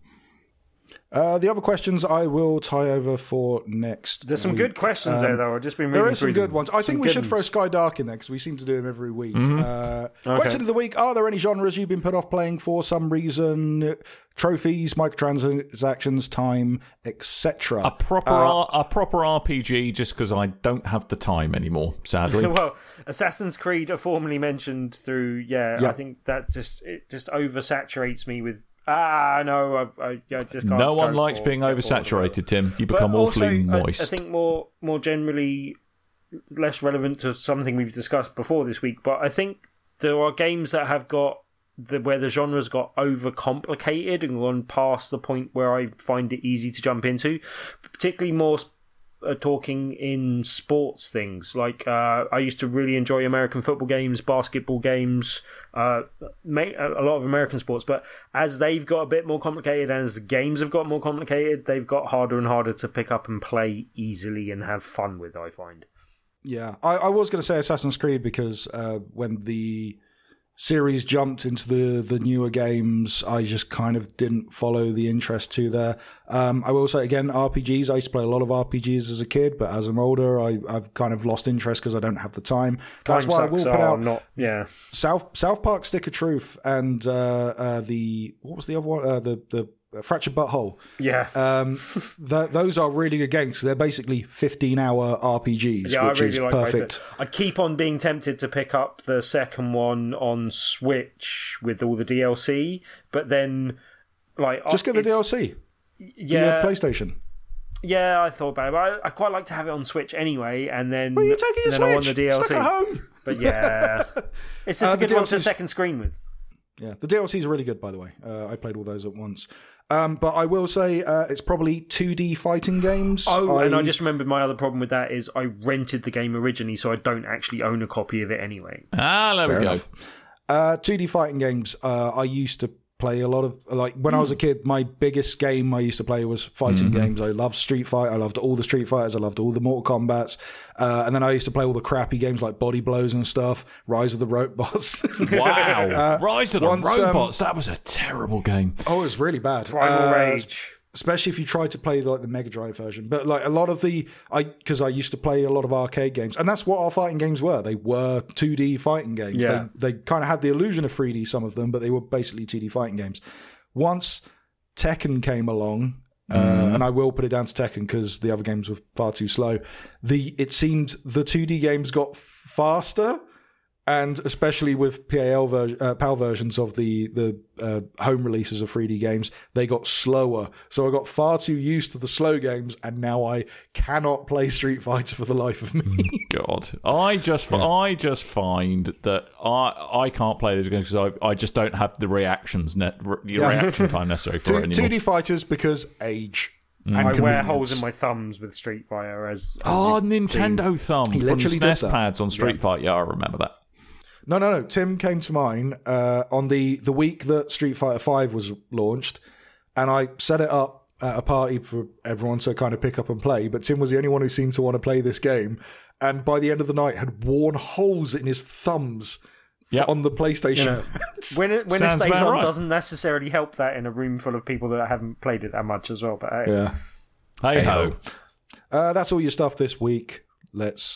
Uh, the other questions I will tie over for next. There's some week. good questions Um, there, though. I've just been reading There is some through good them. ones. I Some think we good should throw ones. Sky Dark in there because we seem to do them every week. Mm-hmm. Uh, Okay. Question of the week: are there any genres you've been put off playing for some reason? Trophies, microtransactions, time, et cetera. A proper R- a proper R P G, just because I don't have the time anymore, sadly. Well, Assassin's Creed are formally mentioned through. Yeah, Yeah. I think that just it just oversaturates me with. Ah, no, I've, I, I just can't. No one go likes for- being get bored of it. oversaturated, Tim. You But become also, awfully I- moist. I, think more more generally less relevant to something we've discussed before this week, but I think there are games that have got the, where the genres got overcomplicated and gone past the point where I find it easy to jump into, particularly more uh, talking in sports things. Like uh, I used to really enjoy American football games, basketball games, uh, ma- a lot of American sports, but as they've got a bit more complicated and as the games have got more complicated, they've got harder and harder to pick up and play easily and have fun with, I find. Yeah, I, I was going to say Assassin's Creed because uh, when the series jumped into the, the newer games, I just kind of didn't follow the interest to there. Um, I will say again, R P Gs. I used to play a lot of R P Gs as a kid, but as I'm older, I, I've kind of lost interest because I don't have the time. That's Time why I will sucks put are out not, yeah. South South Park Stick of Truth and uh, uh, the what was the other one? Uh, the the Fractured Butthole. Yeah. Um, th- those are really good games. 'Cause they're basically fifteen hour R P Gs, Yeah, which I really is like perfect. both. I keep on being tempted to pick up the second one on Switch with all the D L C, but then like Just get the it's- D L C. Yeah, The uh, PlayStation. yeah, I thought about it. But I, I quite like to have it on Switch anyway, and then Well, you're taking your then I want Switch. the D L C. Stuck at home. But yeah, it's just Uh, a the good one to D L Cs second screen with. Yeah, the D L Cs are really good, by the way. Uh, I played all those at once. Um, but I will say uh, it's probably two D fighting games. Oh, and I just remembered my other problem with that is I rented the game originally, so I don't actually own a copy of it anyway. ah, there Fair we go. enough. Uh, two D fighting games. Uh, I used to play a lot of like when I was a kid. My biggest game I used to play was fighting games. I loved Street Fighter. I loved all the Street Fighters. I loved all the Mortal Kombats. Uh, and then I used to play all the crappy games like Body Blows and stuff. Rise of the Robots. Wow. Rise of the once, um, Robots. That was a terrible game. Oh, it was really bad. Primal Uh, Rage. Especially if you try to play like the Mega Drive version. But like a lot of the, I because I used to play a lot of arcade games, and that's what our fighting games were. They were two D fighting games. Yeah. They, they kind of had the illusion of three D, some of them, but they were basically two D fighting games. Once Tekken came along, uh, and I will put it down to Tekken because the other games were far too slow. The it seemed the two D games got faster. And especially with P A L ver- uh, PAL versions of the the uh, home releases of three D games, they got slower. So I got far too used to the slow games, and now I cannot play Street Fighter for the life of me. God, I just I just find that I I can't play these games because I, I just don't have the reactions net re- reaction time necessary for it Two, anymore. 2D fighters because age. And I wear convenience. holes in my thumbs with Street Fighter as, as Oh, you've Nintendo Thumb He from the literally S N E S did that. pads on Street Fighter. Yeah, I remember that. No, no, no. Tim came to mine uh, on the, the week that Street Fighter five was launched, and I set it up at a party for everyone to kind of pick up and play. But Tim was the only one who seemed to want to play this game, and by the end of the night had worn holes in his thumbs Yep. on the PlayStation. You know, when it when it Sounds stays about on right. doesn't necessarily help that in a room full of people that haven't played it that much as well. But hey. Yeah. Hey ho. Uh, that's all your stuff this week. Let's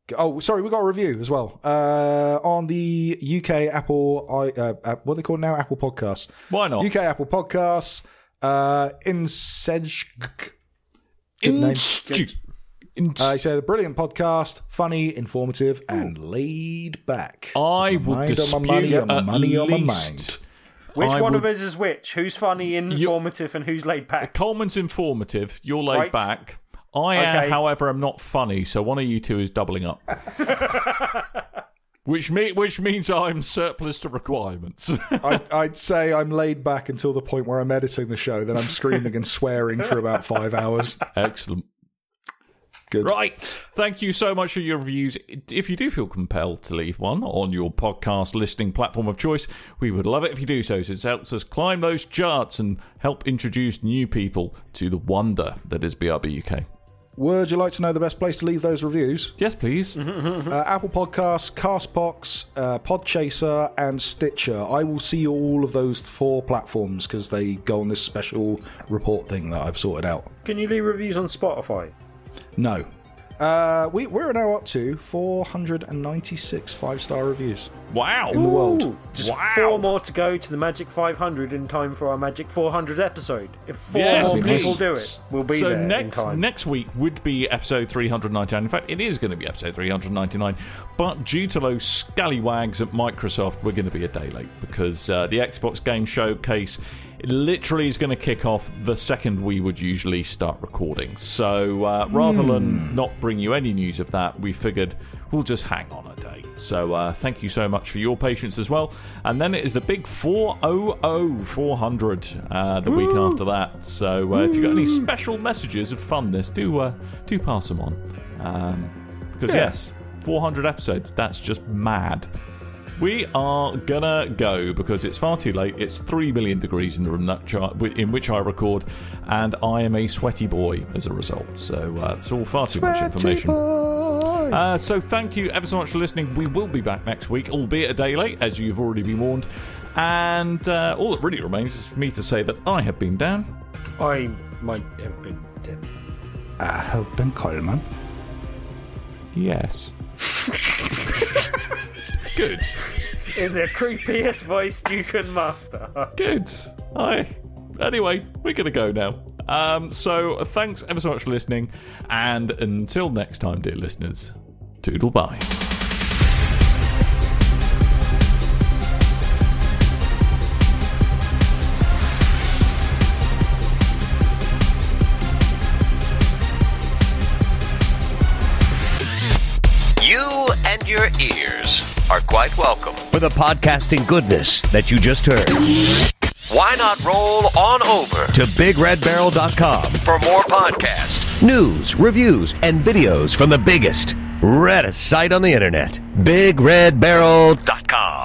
Oh, sorry, we got a review as well uh, on the U K Apple. I uh, what are they called now? Apple Podcasts. Why not? U K Apple Podcasts. Uh, Insej. Good name. Uh, he said, a brilliant podcast, funny, informative, and laid back. I My would mind dispute on my money, on my at money on my least- mind. Which I one would- of us is which? Who's funny, informative, and who's laid back? Coleman's informative. You're laid Right. back. I, Okay. uh, however, am not funny, so one of you two is doubling up. which, me- which means I'm surplus to requirements. I'd, I'd say I'm laid back until the point where I'm editing the show, then I'm screaming and swearing for about five hours. Excellent. Good. Right. Thank you so much for your reviews. If you do feel compelled to leave one on your podcast listening platform of choice, we would love it if you do so, since it helps us climb those charts and help introduce new people to the wonder that is B R B U K. Would you like to know the best place to leave those reviews? Yes, please. Uh, Apple Podcasts, Castbox, uh, Podchaser, and Stitcher. I will see all of those four platforms because they go on this special report thing that I've sorted out. Can you leave reviews on Spotify? No. Uh, we, we're now up to four hundred ninety-six five-star reviews Wow. in the world. Ooh, just Wow. four more to go to the Magic five hundred in time for our Magic four hundred episode. If four Yes, more indeed. people do it, we'll be so there in next time. next week would be episode three hundred ninety-nine. In fact, it is going to be episode three hundred ninety-nine. But due to those scallywags at Microsoft, we're going to be a day late because uh, the Xbox Game Showcase literally is going to kick off the second we would usually start recording. So uh, rather Hmm. than not bring you any news of that, we figured we'll just hang on a day. So uh, thank you so much for your patience as well. And then it is the big four hundred, four hundred uh, the week after that. So uh, if you've got any special messages of funness, do uh, do pass them on. Um, because Yeah. yes, four hundred episodes, that's just mad. We are gonna go because it's far too late. It's three million degrees in the room that chart in which I record, and I am a sweaty boy as a result. So uh, it's all far too much information. Uh, so thank you ever so much for listening. We will be back next week, albeit a day late, as you've already been warned. And uh, all that really remains is for me to say that I have been Dan. I might have been Tim. I have been Coleman. Yes. Good. In the creepiest voice you can master. Good. Hi. Anyway, we're going to go now. Um, so thanks ever so much for listening. And until next time, dear listeners, doodle bye. You and your ears are quite welcome for the podcasting goodness that you just heard. Why not roll on over to big red barrel dot com for more podcasts, news, reviews, and videos from the biggest, reddest site on the internet, big red barrel dot com.